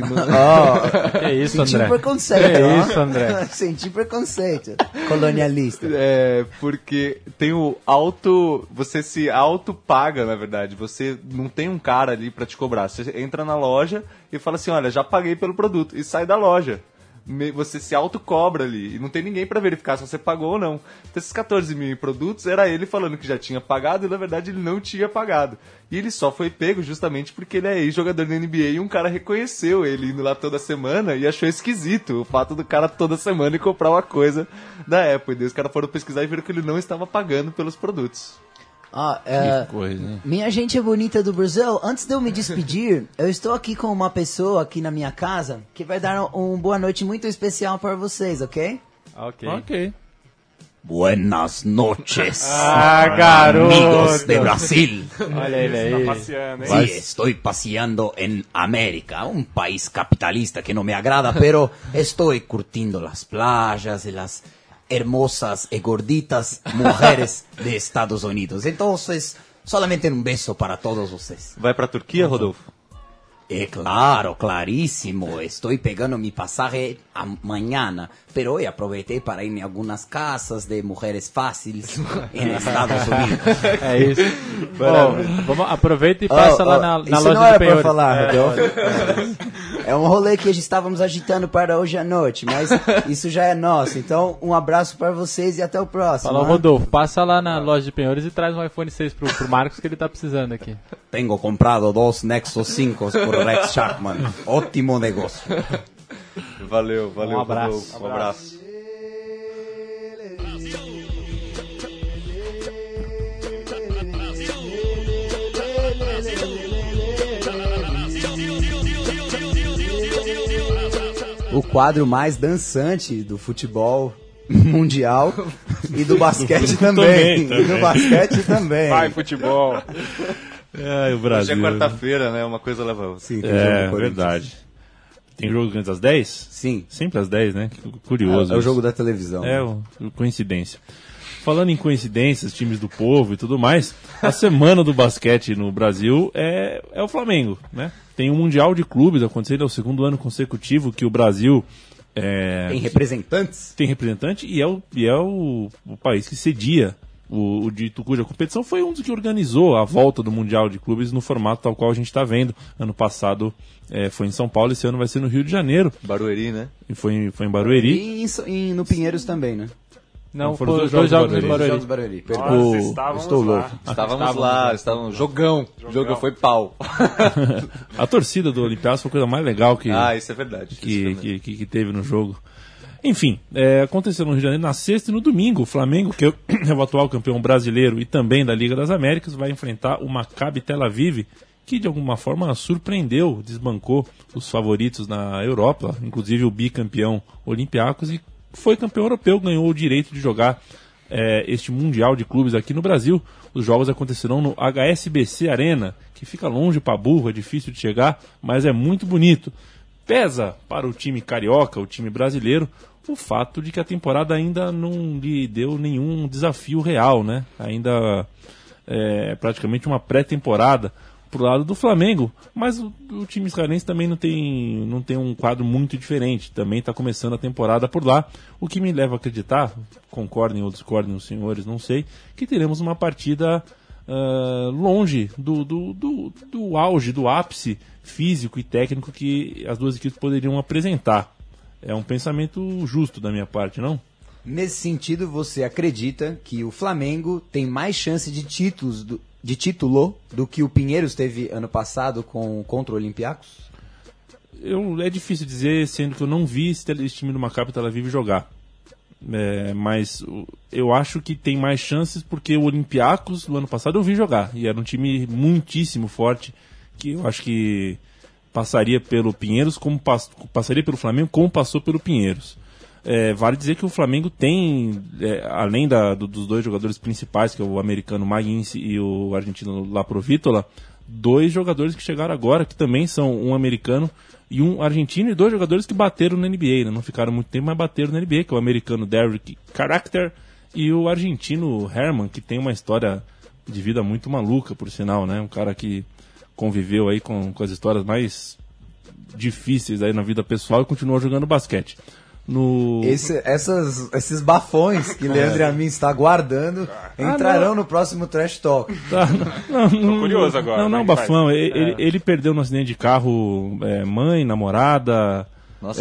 Que isso, Senti André? Preconceito, que isso, André? Senti preconceito. Colonialista. Porque tem o auto... Você se auto-paga, na verdade. Você não tem um cara ali pra te cobrar. Você entra na loja e fala assim, olha, já paguei pelo produto. E sai da loja. Você se autocobra ali e não tem ninguém pra verificar se você pagou ou não. Então esses 14 mil em produtos era ele falando que já tinha pagado e na verdade ele não tinha pagado. E ele só foi pego justamente porque ele é ex-jogador da NBA e um cara reconheceu ele indo lá toda semana e achou esquisito o fato do cara toda semana ir comprar uma coisa da Apple. E daí os caras foram pesquisar e viram que ele não estava pagando pelos produtos. Que coisa. Minha gente bonita do Brasil, antes de eu me despedir, eu estou aqui com uma pessoa aqui na minha casa que vai dar uma boa noite muito especial para vocês, ok? Ok. Buenas noches, garoto! amigos de Brasil. Olha ele aí. Tá passeando, hein? Sí, estoy paseando en América, un país capitalista que no me agrada, pero estoy curtindo las playas y las hermosas y gorditas mujeres de Estados Unidos. Entonces, solamente un beso para todos ustedes. Vai pra Turquia, Rodolfo? Claro, clarísimo. Estoy pegando mi pasaje mañana, pero hoy aproveché para irme a algunas casas de mujeres fáciles en Estados Unidos. É isso. Vamos, aproveita e passa lá na isso loja não de era penhores. para falar, Rodolfo. É um rolê que estávamos agitando para hoje à noite, mas isso já é nosso. Então, um abraço para vocês e até o próximo. Fala, Rodolfo, passa lá na loja de penhores e traz um iPhone 6 pro Marcos que ele tá precisando aqui. Tenho comprado 2 Nexus 5 por Rex Chapman. Ótimo negócio. Valeu, Um abraço. Rodolfo. Um abraço. O quadro mais dançante do futebol mundial e do basquete também. E do basquete também. Vai, futebol. O Brasil. Hoje é quarta-feira, né? Uma coisa leva a outra. Sim, tem jogo do Corinthians. Verdade. Tem jogo antes das 10? Sim. Sempre às 10, né? Curioso. É o isso. jogo da televisão. Coincidência. Falando em coincidências, times do povo e tudo mais, a semana do basquete no Brasil é o Flamengo, né? Tem um Mundial de Clubes acontecendo, é o 2º ano consecutivo que o Brasil... Tem representantes? Tem representante e é o país que cedia o dito cuja competição foi um dos que organizou a volta do Mundial de Clubes no formato tal qual a gente está vendo. Ano passado foi em São Paulo, esse ano vai ser no Rio de Janeiro. Barueri, né? E foi em Barueri. E no Pinheiros também, né? Não, foram foram dois jogos em do Barueri. Jogos do Barueri. Nós Estou louco. Estávamos lá, jogão. O jogo foi pau. A torcida do Olympiacos foi a coisa mais legal que Isso é verdade. que teve no jogo. Enfim, aconteceu no Rio de Janeiro na sexta e no domingo. O Flamengo, que é o atual campeão brasileiro e também da Liga das Américas, vai enfrentar o Maccabi Tel Aviv, que de alguma forma surpreendeu, desbancou os favoritos na Europa, inclusive o bicampeão Olympiacos, e foi campeão europeu, ganhou o direito de jogar este Mundial de Clubes aqui no Brasil. Os jogos acontecerão no HSBC Arena, que fica longe para burro, é difícil de chegar, mas é muito bonito. Pesa para o time carioca, o time brasileiro, o fato de que a temporada ainda não lhe deu nenhum desafio real, né? Ainda é praticamente uma pré-temporada pro lado do Flamengo, mas o time israelense também não tem um quadro muito diferente, também está começando a temporada por lá, o que me leva a acreditar, concordem ou discordem os senhores, não sei, que teremos uma partida longe do auge, do ápice físico e técnico que as duas equipes poderiam apresentar. É um pensamento justo da minha parte, não? Nesse sentido, você acredita que o Flamengo tem mais chance de título do que o Pinheiros teve ano passado contra o Olympiacos? É difícil dizer, sendo que eu não vi esse time do Maccabi Tel Aviv jogar. Mas eu acho que tem mais chances porque o Olympiacos do ano passado eu vi jogar. E era um time muitíssimo forte, que eu acho que passaria pelo Pinheiros, passaria pelo Flamengo como passou pelo Pinheiros. Vale dizer que o Flamengo tem, além dos dois jogadores principais, que é o americano Maguince e o argentino Laprovítola, dois jogadores que chegaram agora, que também são um americano e um argentino, e dois jogadores que bateram na NBA, né? Não ficaram muito tempo, mas bateram na NBA, que é o americano Derrick Character e o argentino Herman, que tem uma história de vida muito maluca, por sinal, né? Um cara que conviveu aí com as histórias mais difíceis aí na vida pessoal e continuou jogando basquete. Esses bafões que Leandro Amin está guardando entrarão no próximo Trash Talk. Tô curioso agora. Não, bafão. Ele perdeu no acidente de carro mãe, namorada. Nossa,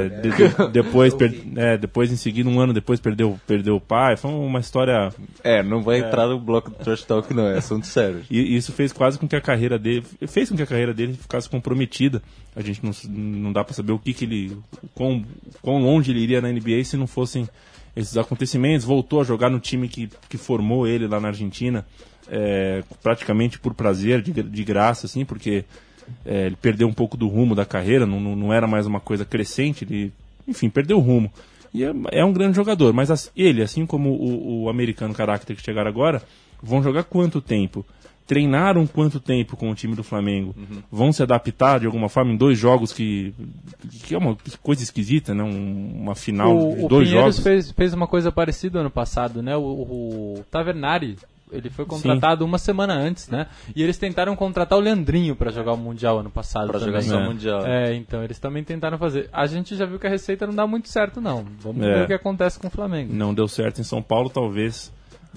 depois em seguida, um ano depois, perdeu o pai. Foi uma história... não vai entrar no bloco do Trash Talk, não. É assunto sério. E isso fez quase com que a carreira dele... Fez com que a carreira dele ficasse comprometida. A gente não dá pra saber quão longe ele iria na NBA se não fossem esses acontecimentos. Voltou a jogar no time que formou ele lá na Argentina, praticamente por prazer, de graça, assim, porque... ele perdeu um pouco do rumo da carreira, não era mais uma coisa crescente, ele, enfim, perdeu o rumo. E é um grande jogador, mas ele, assim como o americano Character que chegaram agora, vão jogar quanto tempo? Treinaram quanto tempo com o time do Flamengo? Vão se adaptar de alguma forma em dois jogos que é uma coisa esquisita, né? Uma final de dois jogos. O Pinheiros fez uma coisa parecida ano passado, né? O Tavernari, ele foi contratado uma semana antes, né? E eles tentaram contratar o Leandrinho para jogar o Mundial ano passado. Para jogar só o Mundial. Então eles também tentaram fazer. A gente já viu que a receita não dá muito certo, não. Vamos ver o que acontece com o Flamengo. Não deu certo em São Paulo, talvez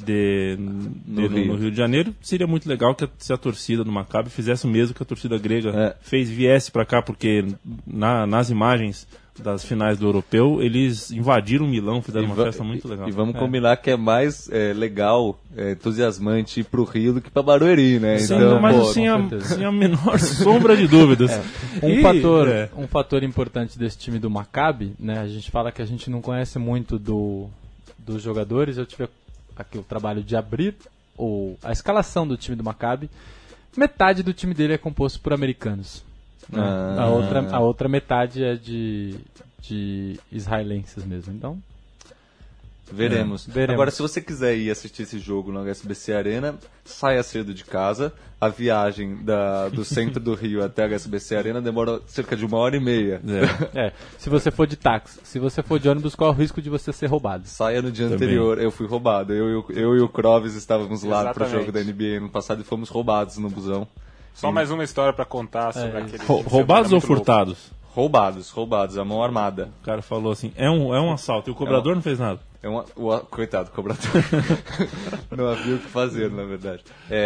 no Rio de Janeiro. Seria muito legal que se a torcida do Maccabi fizesse o mesmo que a torcida grega viesse para cá, porque nas imagens das finais do Europeu, eles invadiram Milão, fizeram uma festa muito legal. E vamos combinar que é mais legal, entusiasmante ir pro Rio do que pra Barueri, né? Sim, então, mas sem a menor sombra de dúvidas. Um fator importante desse time do Maccabi, né? A gente fala que a gente não conhece muito dos jogadores. Eu tive aqui o trabalho de abrir a escalação do time do Maccabi. Metade do time dele é composto por americanos. A outra metade é de israelenses mesmo. Então, veremos. Agora, se você quiser ir assistir esse jogo no HSBC Arena, saia cedo de casa. A viagem do centro do Rio até a HSBC Arena demora cerca de 1h30. Se você for de táxi. Se você for de ônibus, qual é o risco de você ser roubado? Saia no dia anterior. Eu fui roubado. Eu e o Croves estávamos lá pro jogo da NBA no passado e fomos roubados no busão. Só mais uma história pra contar sobre aquele... Roubados ou furtados? Roubados, a mão armada. O cara falou assim, é um assalto, e o cobrador não fez nada. Coitado, o cobrador não havia o que fazer, na verdade.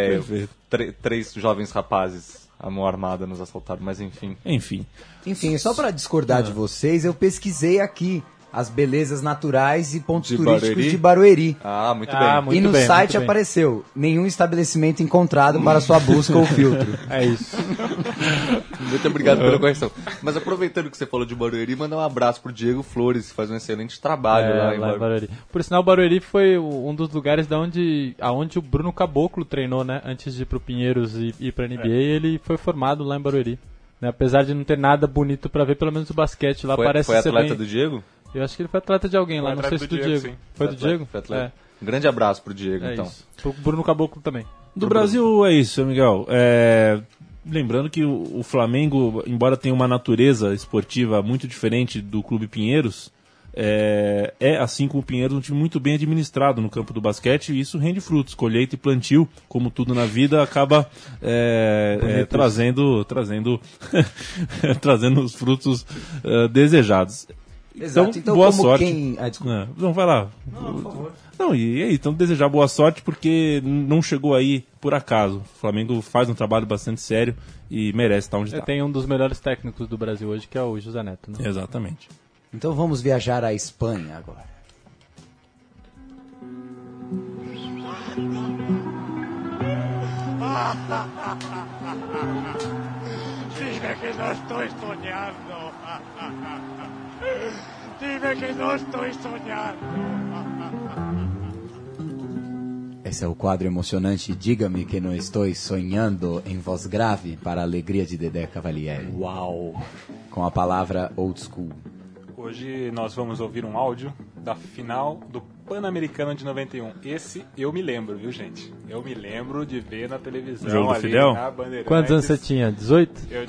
Três jovens rapazes, a mão armada, nos assaltaram, mas enfim. Enfim, só pra discordar de vocês, eu pesquisei aqui as belezas naturais e pontos De turísticos Barueri? de Barueri. Ah, muito bem. E no bem, site muito bem. apareceu, nenhum estabelecimento encontrado para sua busca ou filtro. É isso. Muito obrigado pela correção. Mas aproveitando que você falou de Barueri, mandar um abraço pro Diego Flores, que faz um excelente trabalho lá em Barueri. Barueri. Por sinal, Barueri foi um dos lugares aonde o Bruno Caboclo treinou, né? Antes de ir pro Pinheiros e ir pra NBA, ele foi formado lá em Barueri. Né? Apesar de não ter nada bonito pra ver, pelo menos o basquete lá parece Foi ser atleta bem... do Diego? Eu acho que ele foi atleta de alguém Foi lá, não sei atleta se do do Diego. Diego, sim. Foi do Diego? Foi atleta. Um grande abraço pro Diego, É então. isso. Pro Bruno Caboclo também. Do Brasil é isso, Miguel. Lembrando que o Flamengo, embora tenha uma natureza esportiva muito diferente do Clube Pinheiros, assim como o Pinheiros, um time muito bem administrado no campo do basquete, e isso rende frutos. Colheita e plantio, como tudo na vida, acaba trazendo trazendo os frutos desejados. Exato. Então boa como sorte. desculpa. Não, vai lá. Não, por favor. Não, e aí, então desejar boa sorte porque não chegou aí por acaso. O Flamengo faz um trabalho bastante sério e merece estar onde está. Tem um dos melhores técnicos do Brasil hoje, que é o José Neto. Né? Exatamente. Então vamos viajar à Espanha agora. Dime que no estoy soñando. Dime que no estoy soñando. Esse é o quadro emocionante Diga-me que não estou sonhando em voz grave para a alegria de Dedé Cavalieri. Uau! Com a palavra old school. Hoje nós vamos ouvir um áudio da final do Pan-Americano de 91. Esse eu me lembro, viu, gente? Eu me lembro de ver na televisão. O jogo do ali Fidel? na Bandeirantes. Quantos anos você tinha? 18? Eu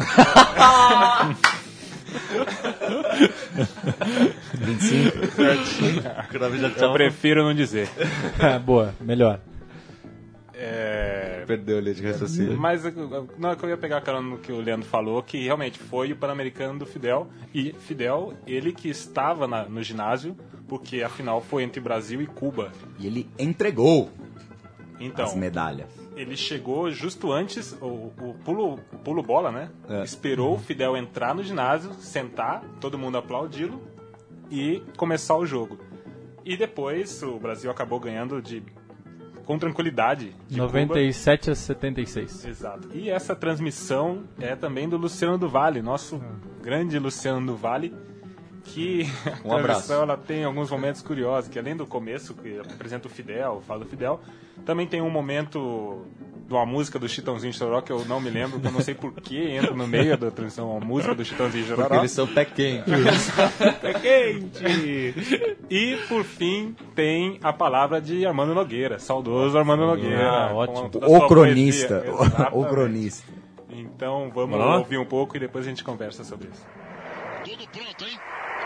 25? Eu prefiro não dizer. Boa, melhor. Perdeu a linha de raciocínio. Mas não, eu ia pegar a carona no que o Leandro falou, que realmente foi o Pan-Americano do Fidel. E Fidel, ele que estava no ginásio, porque a final foi entre Brasil e Cuba. E ele entregou então, as medalhas. Ele chegou justo antes, o pulo bola, né? Esperou o Fidel entrar no ginásio, sentar, todo mundo aplaudi-lo e começar o jogo. E depois o Brasil acabou ganhando com tranquilidade. De 97 Cuba. a 76. Exato. E essa transmissão é também do Luciano do Vale, nosso grande Luciano do Vale, que a transmissão ela tem alguns momentos curiosos, que além do começo, que apresenta o Fidel, fala do Fidel, também tem um momento de uma música do Chitãozinho Chororó, que eu não me lembro, que eu não sei por que entra no meio da transmissão a música do Chitãozinho Chororó. Porque eles são pé quente. Pé quente! E, por fim, tem a palavra de Armando Nogueira, saudoso Armando Nogueira. Ótimo. O cronista. O cronista. Então, vamos ouvir um pouco e depois a gente conversa sobre isso. Tudo pronto, hein?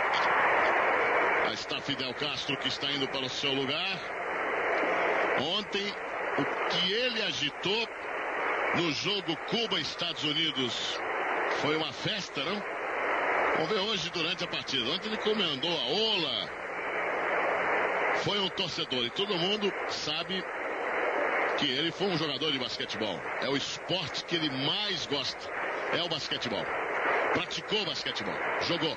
Aí está Fidel Castro, que está indo para o seu lugar. Ontem, o que ele agitou no jogo Cuba-Estados Unidos foi uma festa, não? Vamos ver hoje durante a partida. Ontem ele comandou a ola. Foi um torcedor e todo mundo sabe que ele foi um jogador de basquetebol. É o esporte que ele mais gosta. É o basquetebol. Praticou basquetebol. Jogou.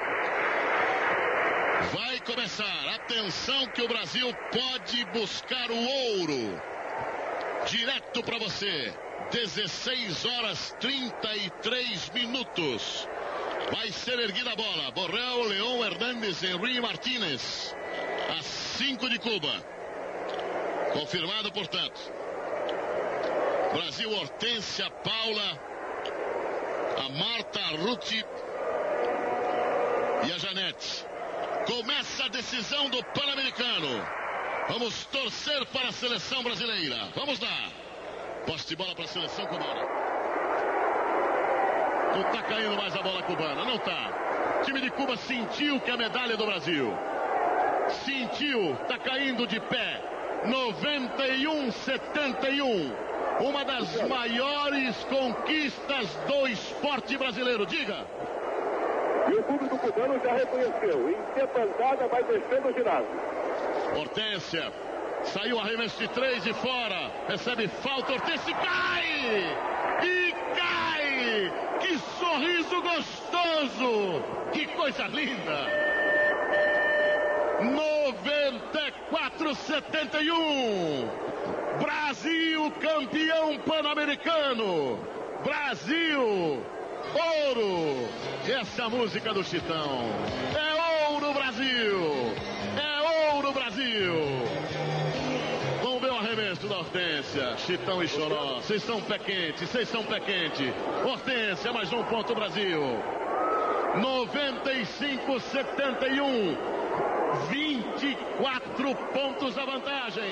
Vai começar. Atenção que o Brasil pode buscar o ouro. Direto para você. 16 horas 33 minutos. Vai ser erguida a bola. Borrell, León Hernández, Henry Martínez. Às 5 de Cuba. Confirmado, portanto. Brasil, Hortência, Paula, a Marta, a Ruth e a Janete. Começa a decisão do Pan-Americano. Vamos torcer para a seleção brasileira. Vamos lá. Posse de bola para a seleção cubana. Não está caindo mais a bola cubana. Não está. O time de Cuba sentiu que a medalha é do Brasil. Sentiu. Está caindo de pé. 91-71. Uma das maiores conquistas do esporte brasileiro. Diga. E o público cubano já reconheceu. Em que pancada vai descendo o ginásio. Hortência. Saiu arremesso de 3 de fora. Recebe falta. Hortência e cai! E cai! Que sorriso gostoso! Que coisa linda! 94-71. Brasil campeão pan-americano. Brasil, ouro. Essa é a música do Chitão. É ouro, Brasil. É ouro, Brasil. Vamos ver o arremesso da Hortência. Chitão e Choró. Vocês são pé quente, vocês são pé quente. Hortência, mais um ponto, Brasil. 95-71. 24 pontos a vantagem.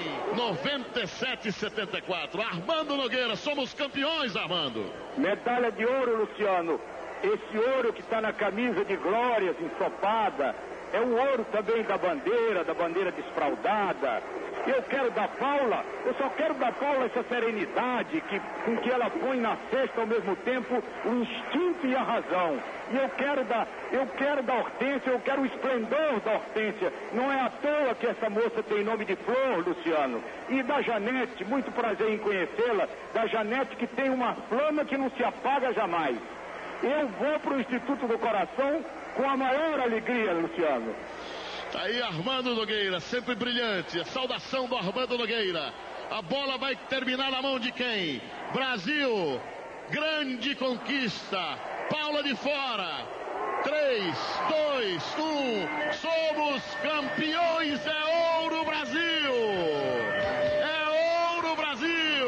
97-74. Armando Nogueira, somos campeões, Armando. Medalha de ouro, Luciano. Esse ouro que está na camisa de glórias ensopada é o ouro também da bandeira desfraldada. Eu quero da Paula, eu só quero da Paula essa serenidade com que ela põe na cesta ao mesmo tempo o instinto e a razão. E eu quero da Hortência, eu quero o esplendor da Hortência. Não é à toa que essa moça tem nome de Flor, Luciano. E da Janete, muito prazer em conhecê-la, da Janete que tem uma flama que não se apaga jamais. Eu vou para o Instituto do Coração com a maior alegria, Luciano. Tá aí Armando Nogueira, sempre brilhante. A saudação do Armando Nogueira. A bola vai terminar na mão de quem? Brasil, grande conquista. Paula de fora. 3, 2, 1. Somos campeões. É ouro, Brasil. É ouro, Brasil.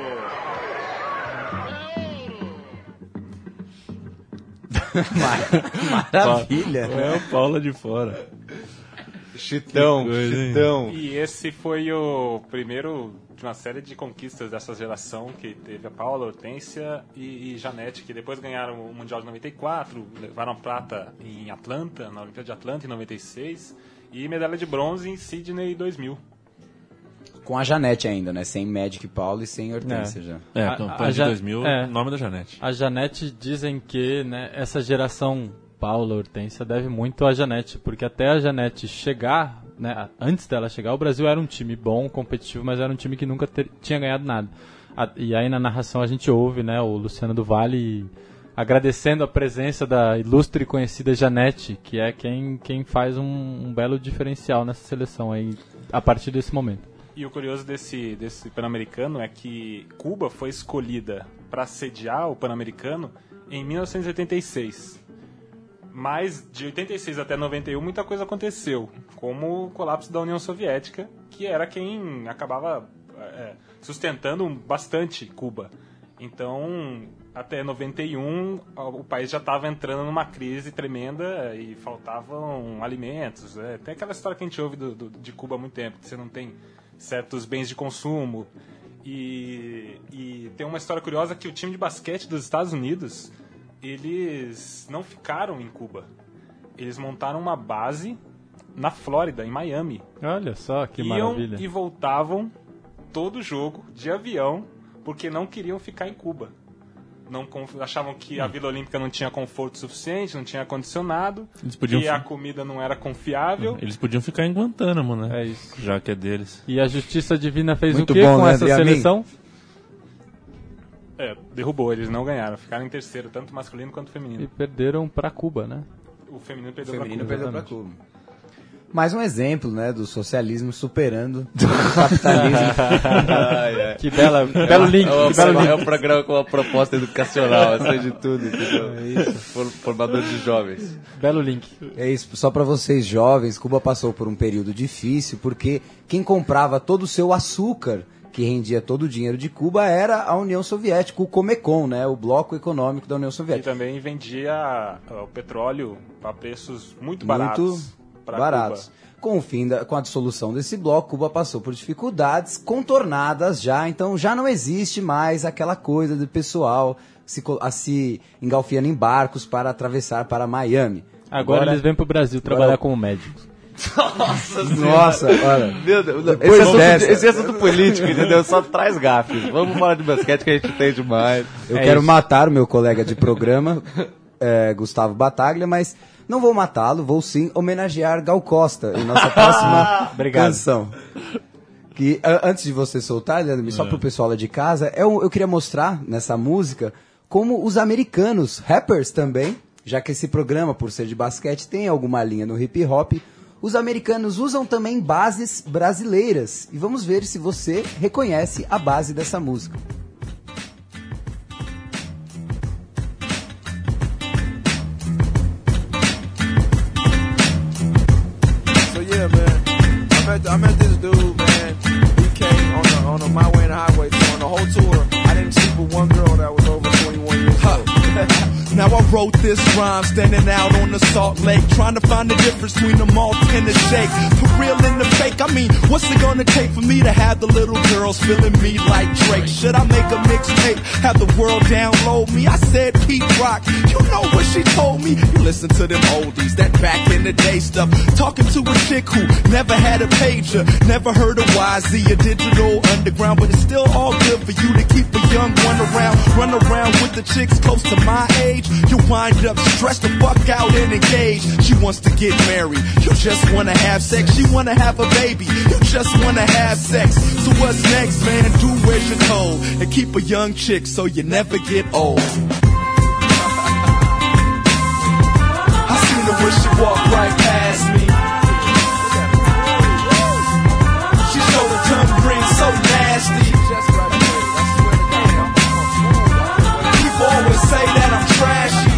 Maravilha. É o Paula de fora. Chitão. E esse foi o primeiro de uma série de conquistas dessa geração que teve a Paula, Hortência e Janete, que depois ganharam o Mundial de 94, levaram a prata em Atlanta, na Olimpíada de Atlanta em 96, e medalha de bronze em Sydney 2000. Com a Janete ainda, né? Sem Magic Paula e sem Hortência já. A campanha de 2000, nome da Janete. A Janete, dizem que, né, essa geração Paula, Hortência, deve muito à Janete, porque até a Janete chegar, né, antes dela chegar, o Brasil era um time bom, competitivo, mas era um time que nunca tinha ganhado nada. E aí na narração a gente ouve, né, o Luciano do Vale agradecendo a presença da ilustre e conhecida Janete, que é quem faz um belo diferencial nessa seleção aí, a partir desse momento. E o curioso desse Pan-Americano é que Cuba foi escolhida para sediar o Pan-Americano em 1986. Mas de 86 até 91 muita coisa aconteceu, como o colapso da União Soviética, que era quem acabava sustentando bastante Cuba. Então, até 91, o país já estava entrando numa crise tremenda e faltavam alimentos. Tem aquela história que a gente ouve de Cuba há muito tempo, que você não tem certos bens de consumo. E tem uma história curiosa que o time de basquete dos Estados Unidos, eles não ficaram em Cuba. Eles montaram uma base na Flórida, em Miami. Olha só, que Iam maravilha. e voltavam todo jogo de avião, porque não queriam ficar em Cuba. Achavam que a Vila Olímpica não tinha conforto suficiente, não tinha ar-condicionado, e a comida não era confiável. Eles podiam ficar em Guantánamo, né? É isso. Já que é deles. E a Justiça Divina fez Muito o quê bom, com né, essa Adriano? seleção? Derrubou, eles não ganharam. Ficaram em terceiro, tanto masculino quanto feminino. E perderam pra Cuba, né? O feminino O perdeu feminino pra Cuba. perdeu pra Cuba. Mais um exemplo, né, do socialismo superando o capitalismo. Que belo link. É um programa com uma proposta educacional, acima de tudo, entendeu? É isso. Formador de jovens. Belo link. É isso, só para vocês jovens, Cuba passou por um período difícil, porque quem comprava todo o seu açúcar, que rendia todo o dinheiro de Cuba, era a União Soviética, o Comecon, né, o bloco econômico da União E Soviética. também vendia o petróleo a preços muito baratos. pra baratos. Cuba. Com a dissolução desse bloco, Cuba passou por dificuldades contornadas já, então já não existe mais aquela coisa do pessoal se engalfiando em barcos para atravessar para Miami. Agora eles vêm pro Brasil trabalhar como médicos. Nossa, olha. Meu Deus, Depois esse assunto político, entendeu? Só traz gafes. Vamos falar de basquete que a gente tem demais. Eu quero matar o meu colega de programa, Gustavo Bataglia, mas não vou matá-lo, vou sim homenagear Gal Costa em nossa próxima canção. Que, antes de você soltar, Leandro, só pro pessoal lá de casa, eu queria mostrar nessa música como os americanos, rappers também, já que esse programa, por ser de basquete, tem alguma linha no hip hop, os americanos usam também bases brasileiras. E vamos ver se você reconhece a base dessa música. So yeah, man, I met this dude, man. We came on the My Way and Highway tour. On the whole tour, I didn't sleep with one girl that was over 21 years old. Now I wrote this rhyme standing out on the Salt Lake, trying to find the difference between the malt and the shake. For real and the fake, I mean, what's it gonna take for me to have the little girls feeling me like Drake? Should I make a mixtape, have the world download me? I said Pete Rock, you know what she told me? You listen to them oldies, that back in the day stuff. Talking to a chick who never had a pager, never heard of YZ or Digital Underground, but it's still all good for you to keep a young one around. Run around with the chicks close to my age, you wind up stressed the fuck out and engaged. She wants to get married, you just wanna have sex. She wanna have a baby, you just wanna have sex. So what's next, man? Do as you're told and keep a young chick so you never get old. I seen her when she walked right past me. She showed her tongue ring so nasty. People always say that I'm trashy,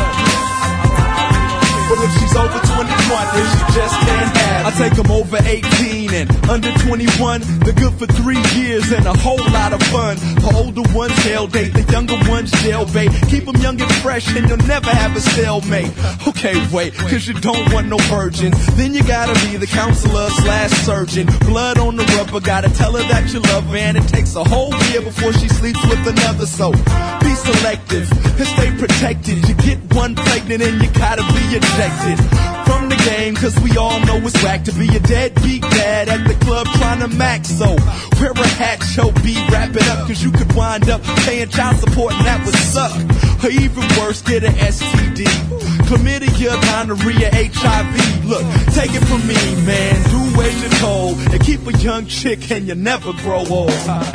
but if she's over 21, then she just can't have. I take them over 18 and under 21. They're good for 3 years and a whole lot of fun. The older ones hell date, the younger ones jailbait. Keep them young and fresh and you'll never have a stalemate. Okay, wait, cause you don't want no virgins. Then you gotta be the counselor / surgeon. Blood on the rubber, gotta tell her that you love her. And it takes a whole year before she sleeps with another. So be selective and stay protected. You get one pregnant and you gotta be ejected from the game, cause we all know it's whack to be a deadbeat dad at the club trying to max. So wear a hat, show B, wrap it up, cause you could wind up paying child support and that would suck. Or even worse, get an STD, chlamydia, gonorrhea, HIV. Look, take it from me, man, do as you're told and keep a young chick and you never grow old.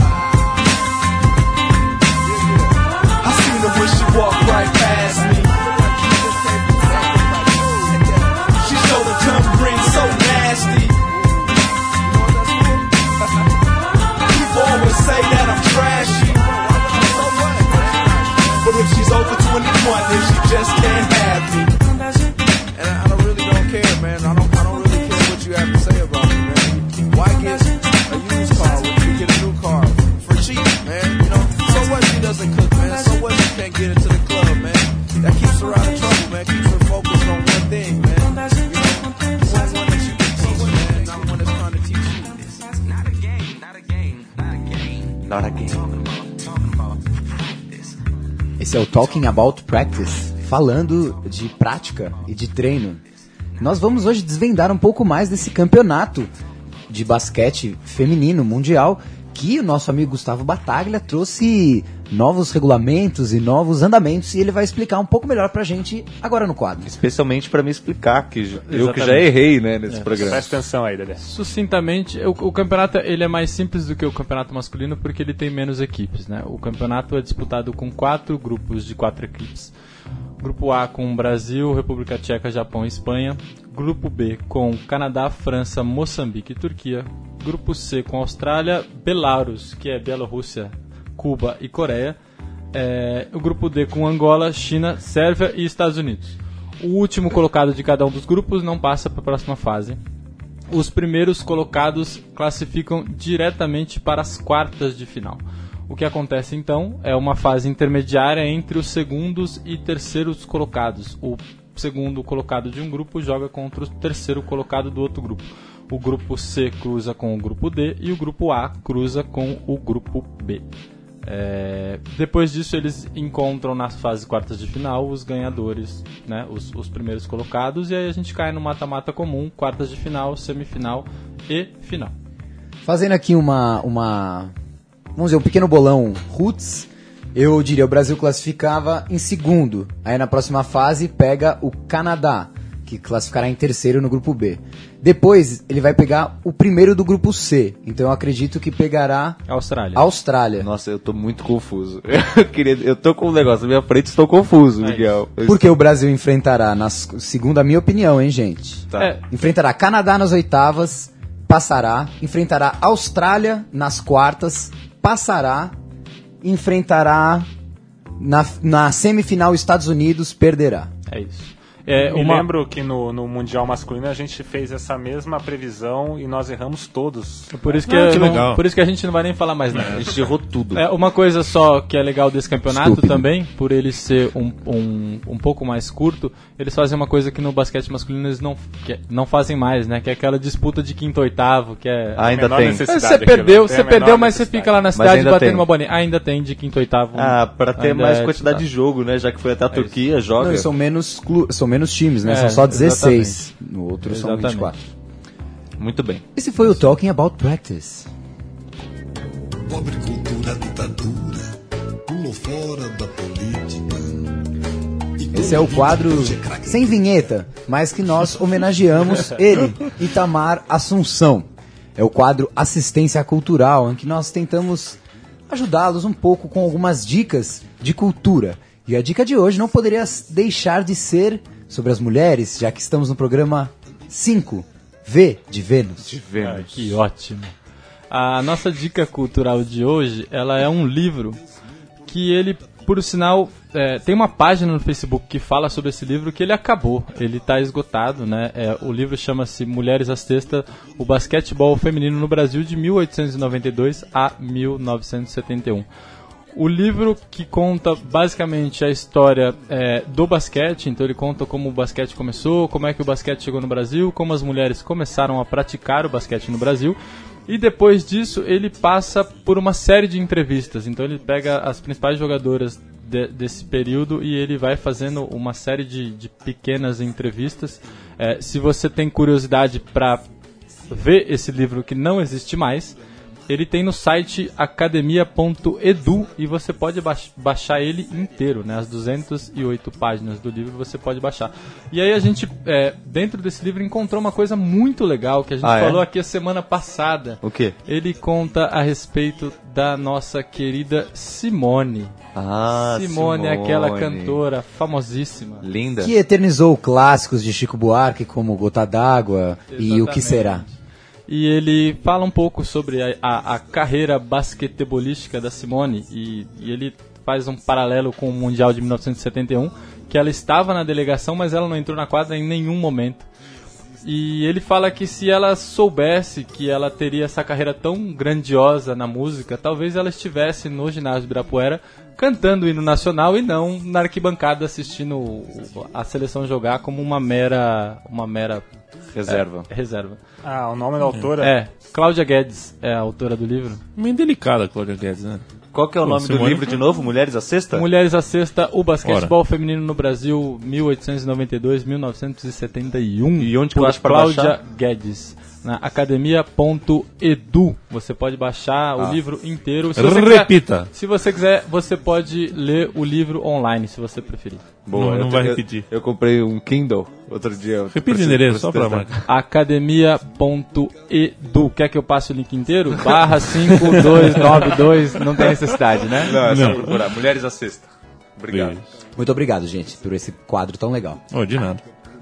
I seen her when she walked right past me. She showed her tongue ring so nasty. People always say that I'm trashy, but if she's over 21, then she just can't have me. And I really don't care, man. I don't really care what you have to say about me, man. Why get a used car when you get a new car for cheap, man? You know, so what she doesn't cook, man? So what she can't get into the club, man? That keeps her out of trouble, man. Keeps her focused on one thing, man. You know, one that you can teach, man. Not one that's trying to teach you. Not a game, not a game, not a game. Not a game. Esse é o Talking About Practice, falando de prática e de treino. Nós vamos hoje desvendar um pouco mais desse campeonato de basquete feminino mundial que o nosso amigo Gustavo Battaglia trouxe novos regulamentos e novos andamentos e ele vai explicar um pouco melhor pra gente agora no quadro. Especialmente pra me explicar, que eu que já errei, né, nesse programa. Presta atenção aí, Dedé. Sucintamente, o campeonato ele é mais simples do que o campeonato masculino porque ele tem menos equipes, né? O campeonato é disputado com 4 grupos de 4 equipes. Grupo A com Brasil, República Tcheca, Japão e Espanha. Grupo B com Canadá, França, Moçambique e Turquia. Grupo C com Austrália, Belarus, que é Bielorrússia, Cuba e Coreia. O grupo D com Angola, China, Sérvia e Estados Unidos. O último colocado de cada um dos grupos não passa para a próxima fase. Os primeiros colocados classificam diretamente para as quartas de final. O que acontece então é uma fase intermediária entre os segundos e terceiros colocados. O segundo colocado de um grupo joga contra o terceiro colocado do outro grupo. O grupo C cruza com o grupo D e o grupo A cruza com o grupo B. Depois disso eles encontram nas fases quartas de final os ganhadores, né, os primeiros colocados, e aí a gente cai no mata-mata comum, quartas de final, semifinal e final. Fazendo aqui vamos dizer, um pequeno bolão roots, eu diria o Brasil classificava em segundo, aí na próxima fase pega o Canadá, que classificará em terceiro no grupo B. Depois, ele vai pegar o primeiro do grupo C. Então eu acredito que pegará Austrália. Nossa, eu tô muito confuso. Eu tô com um negócio na minha frente, estou confuso, Miguel. Porque o Brasil enfrentará, segundo a minha opinião, hein, gente? Tá. Enfrentará Canadá nas oitavas, passará. Enfrentará Austrália nas quartas, passará. Enfrentará na semifinal Estados Unidos, perderá. É isso. Me lembro que no Mundial Masculino a gente fez essa mesma previsão e nós erramos todos. Por isso que, por isso que a gente não vai nem falar mais nada. A gente errou tudo. Uma coisa só que é legal desse campeonato também, por ele ser um pouco mais curto, eles fazem uma coisa que no basquete masculino eles não fazem mais, né? Que é aquela disputa de quinto oitavo, que é... Ainda tem. Você perdeu, mas você fica lá na cidade batendo uma bolinha. Ainda tem de quinto oitavo. Pra ter mais quantidade de jogo, né? Já que foi até a Turquia, joga. Não, são menos times, né? São só 16. Exatamente. No outro são 24. Muito bem. Esse foi o Talking About Practice. Pobre cultura, ditadura, pulou fora da política. Esse é o quadro sem vinheta, mas que nós homenageamos ele, Itamar Assunção. É o quadro Assistência Cultural, em que nós tentamos ajudá-los um pouco com algumas dicas de cultura. E a dica de hoje não poderia deixar de ser sobre as mulheres, já que estamos no programa 5, V de Vênus. Que ótimo. A nossa dica cultural de hoje, ela é um livro que ele, por sinal, tem uma página no Facebook que fala sobre esse livro que ele acabou, ele está esgotado, né? O livro chama-se Mulheres à Cesta, o basquetebol feminino no Brasil de 1892 a 1971. O livro que conta basicamente a história do basquete, então ele conta como o basquete começou, como é que o basquete chegou no Brasil, como as mulheres começaram a praticar o basquete no Brasil, e depois disso ele passa por uma série de entrevistas, então ele pega as principais jogadoras desse período e ele vai fazendo uma série de pequenas entrevistas. Se você tem curiosidade para ver esse livro que não existe mais, ele tem no site academia.edu e você pode baixar ele inteiro, né? As 208 páginas do livro você pode baixar. E aí a gente, dentro desse livro, encontrou uma coisa muito legal que a gente falou aqui a semana passada. O quê? Ele conta a respeito da nossa querida Simone. Simone, aquela cantora famosíssima. Linda. Que eternizou clássicos de Chico Buarque como Gota d'Água e O Que Será. E ele fala um pouco sobre a carreira basquetebolística da Simone e ele faz um paralelo com o Mundial de 1971, que ela estava na delegação, mas ela não entrou na quadra em nenhum momento. E ele fala que se ela soubesse que ela teria essa carreira tão grandiosa na música, talvez ela estivesse no ginásio Ibirapuera cantando o hino nacional e não na arquibancada assistindo a seleção jogar como uma mera reserva. Reserva. O nome da autora? Cláudia Guedes é a autora do livro. Meio delicada, Cláudia Guedes, né? Qual que é o nome do livro de novo? Mulheres à Cesta? Mulheres à Cesta, o basquetebol feminino no Brasil, 1892-1971. E onde que eu acho para baixar? Cláudia Guedes. Na academia.edu. Você pode baixar o livro inteiro. Repita. Se você quiser, você pode ler o livro online, se você preferir. Boa, não vai repetir. Eu comprei um Kindle outro dia. Repita o endereço, só pra marcar. academia.edu. Quer que eu passe o link inteiro? /5292. Não tem necessidade, né? Não, é só procurar. Mulheres à Cesta. Obrigado. Beijo. Muito obrigado, gente, por esse quadro tão legal. De nada.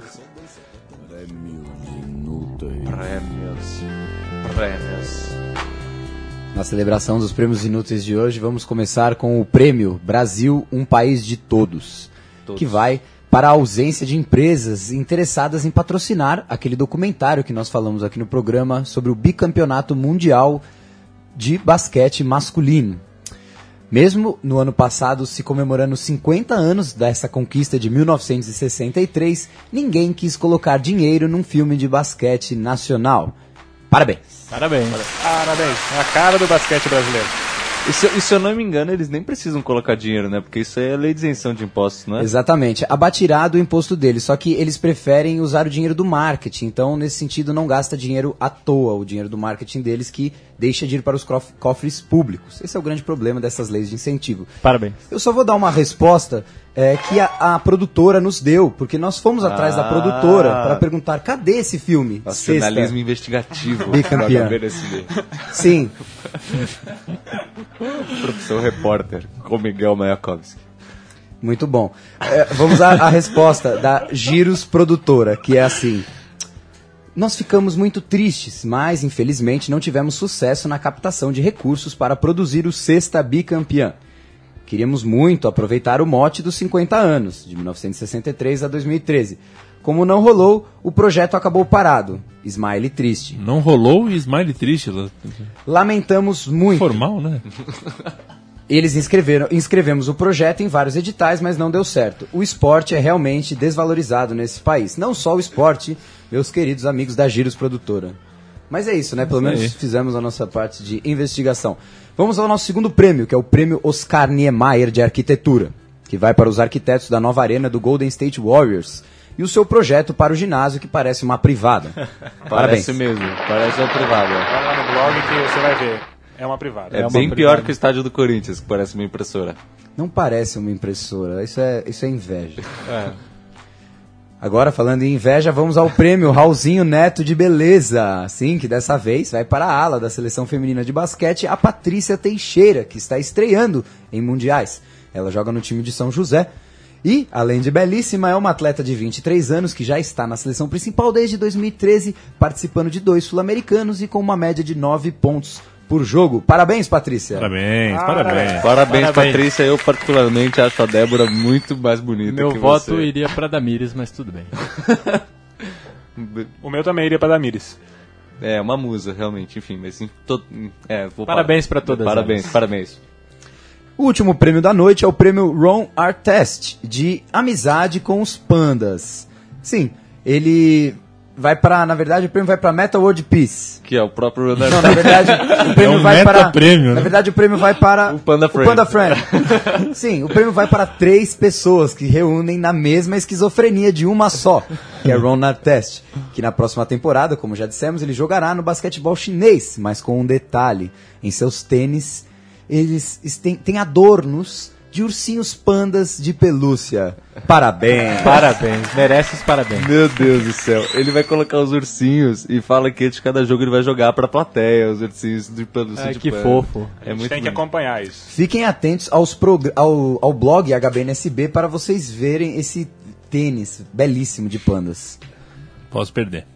Prêmios. Na celebração dos prêmios inúteis de hoje, vamos começar com o prêmio Brasil, um país de todos, que vai para a ausência de empresas interessadas em patrocinar aquele documentário que nós falamos aqui no programa sobre o bicampeonato mundial de basquete masculino. Mesmo no ano passado, se comemorando 50 anos dessa conquista de 1963, ninguém quis colocar dinheiro num filme de basquete nacional. Parabéns! Parabéns! Parabéns! É a cara do basquete brasileiro. E se eu não me engano, eles nem precisam colocar dinheiro, né? Porque isso é lei de isenção de impostos, não é? Exatamente. Abatirá do imposto deles, só que eles preferem usar o dinheiro do marketing. Então, nesse sentido, não gasta dinheiro à toa, o dinheiro do marketing deles que deixa de ir para os cofres públicos. Esse é o grande problema dessas leis de incentivo. Parabéns. Eu só vou dar uma resposta que a produtora nos deu, porque nós fomos atrás da produtora para perguntar, cadê esse filme? Jornalismo investigativo. Bicampeão. Sim. Professor repórter, com Miguel Mayakovsky. Muito bom. Vamos à resposta da Giros Produtora, que é assim: nós ficamos muito tristes, mas infelizmente não tivemos sucesso na captação de recursos para produzir o Sexta Bicampeã. Queríamos muito aproveitar o mote dos 50 anos, de 1963 a 2013. Como não rolou, o projeto acabou parado. Smiley triste. Não rolou e Smiley triste. Lamentamos muito. Formal, né? Eles inscrevemos o projeto em vários editais, mas não deu certo. O esporte é realmente desvalorizado nesse país. Não só o esporte, meus queridos amigos da Giros Produtora. Mas é isso, né? Pelo menos fizemos a nossa parte de investigação. Vamos ao nosso segundo prêmio, que é o prêmio Oscar Niemeyer de Arquitetura, que vai para os arquitetos da nova arena do Golden State Warriors e o seu projeto para o ginásio, que parece uma privada. Parabéns. Parece mesmo, parece uma privada. Vai lá no blog que você vai ver. É uma privada. É bem pior que o estádio do Corinthians, que parece uma impressora. Não parece uma impressora, isso é inveja. Agora, falando em inveja, vamos ao prêmio Raulzinho Neto de Beleza. Sim, que dessa vez vai para a ala da seleção feminina de basquete, a Patrícia Teixeira, que está estreando em mundiais. Ela joga no time de São José. E, além de belíssima, é uma atleta de 23 anos que já está na seleção principal desde 2013, participando de 2 sul-americanos e com uma média de 9 pontos por jogo. Parabéns, Patrícia. Parabéns, Patrícia. Eu particularmente acho a Débora muito mais bonita que você. Meu voto iria para Damires, mas tudo bem. O meu também iria para Damires. É, uma musa, realmente. Enfim, mas... Parabéns para todas. Parabéns. O último prêmio da noite é o prêmio Ron Artest, de amizade com os pandas. Sim, ele... vai para, na verdade, o prêmio vai para Metal World Peace. Que é o próprio Ron Artest. Não, na verdade, o prêmio vai para... prêmio, né? Na verdade, o prêmio vai para... O Panda Friend. Sim, o prêmio vai para 3 pessoas que reúnem na mesma esquizofrenia de uma só, que é Ron Artest, que na próxima temporada, como já dissemos, ele jogará no basquetebol chinês, mas com um detalhe: em seus tênis, eles têm adornos de ursinhos pandas de pelúcia. Parabéns. Parabéns, merece os parabéns. Meu Deus do céu. Ele vai colocar os ursinhos e fala que de cada jogo ele vai jogar pra plateia, os ursinhos de pelúcia de que panda. fofo. A gente tem que acompanhar isso. Fiquem atentos ao blog HBNSB para vocês verem esse tênis belíssimo de pandas. Posso perder.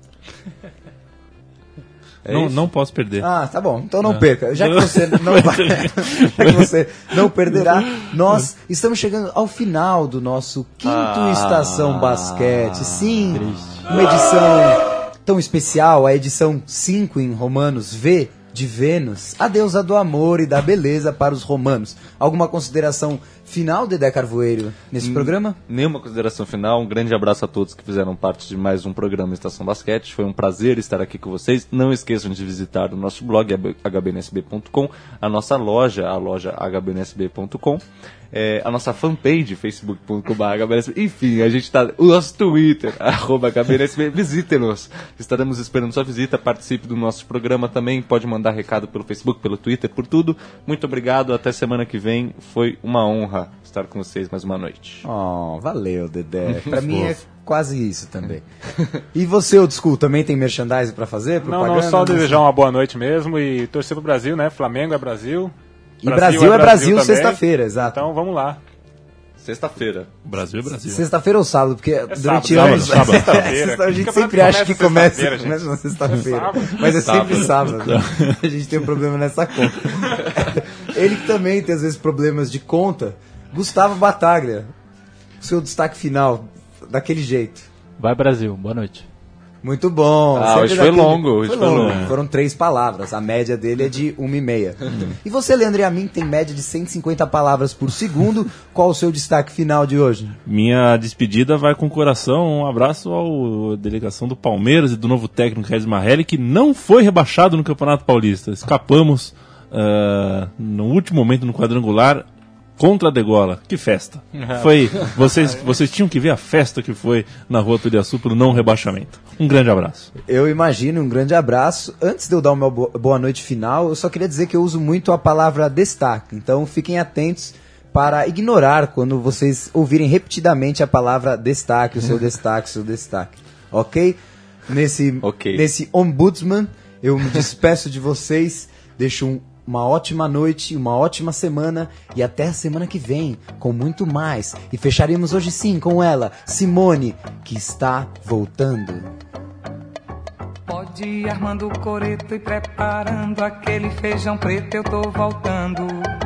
Não posso perder. Ah, tá bom. Então não perca. Já que você não vai, já que você não perderá, nós estamos chegando ao final do nosso quinto Estação Basquete. Sim, uma edição tão especial, a edição 5 em romanos, V de Vênus, a deusa do amor e da beleza para os romanos. Alguma consideração final, Dedé Carvoeiro, nesse programa? Nenhuma consideração final. Um grande abraço a todos que fizeram parte de mais um programa Estação Basquete. Foi um prazer estar aqui com vocês. Não esqueçam de visitar o nosso blog hbnsb.com, a nossa loja, a loja hbnsb.com, a nossa fanpage facebook.com/hbnsb. Enfim, a gente tá, o nosso Twitter @hbnsb. Visitem-nos. Estaremos esperando sua visita. Participe do nosso programa também. Pode mandar recado pelo Facebook, pelo Twitter, por tudo. Muito obrigado. Até semana que vem. Foi uma honra estar com vocês mais uma noite. Oh, valeu, Dedé. Pra mim é quase isso também. E você, Old School, também tem merchandising pra fazer? Não, só desejar uma boa noite mesmo e torcer pro Brasil, né? Flamengo é Brasil. E Brasil é Brasil sexta-feira, exato. Então vamos lá. Sexta-feira. Brasil é Brasil. Sexta-feira ou sábado, porque durante sábado, anos a gente sempre acha que começa na sexta-feira, mas é sempre sábado. A gente tem um problema nessa conta. Ele também tem às vezes problemas de conta. Gustavo Bataglia, o seu destaque final, daquele jeito. Vai Brasil, boa noite. Muito bom. Hoje foi longo. Foram 3 palavras. A média dele é de 1,5. E você, Leandro Yamin, tem média de 150 palavras por segundo. Qual o seu destaque final de hoje? Minha despedida vai com o coração. Um abraço à delegação do Palmeiras e do novo técnico Regis Marrelli, que não foi rebaixado no Campeonato Paulista. Escapamos no último momento no quadrangular contra a Degola. Que festa! Vocês tinham que ver a festa que foi na Rua Turiaçu pelo não rebaixamento. Um grande abraço. Eu imagino, um grande abraço. Antes de eu dar o meu boa noite final, eu só queria dizer que eu uso muito a palavra destaque. Então fiquem atentos para ignorar quando vocês ouvirem repetidamente a palavra destaque, o seu destaque, o seu destaque. Ok? Nesse ombudsman, eu me despeço de vocês, deixo uma ótima noite, uma ótima semana e até a semana que vem com muito mais. E fecharemos hoje sim com ela, Simone, que está voltando. Pode ir armando o coreto e preparando aquele feijão preto, eu tô voltando.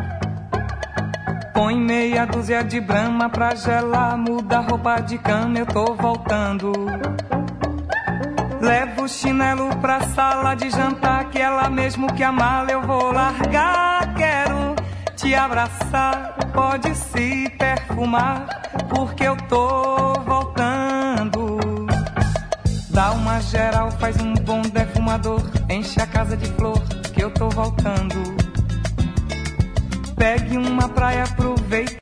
Põe meia dúzia de brama pra gelar, muda a roupa de cama, eu tô voltando. Levo o chinelo pra sala de jantar, que ela mesmo que a mala eu vou largar. Quero te abraçar, pode se perfumar, porque eu tô voltando. Dá uma geral, faz um bom defumador, enche a casa de flor, que eu tô voltando. Pegue uma praia, aproveita.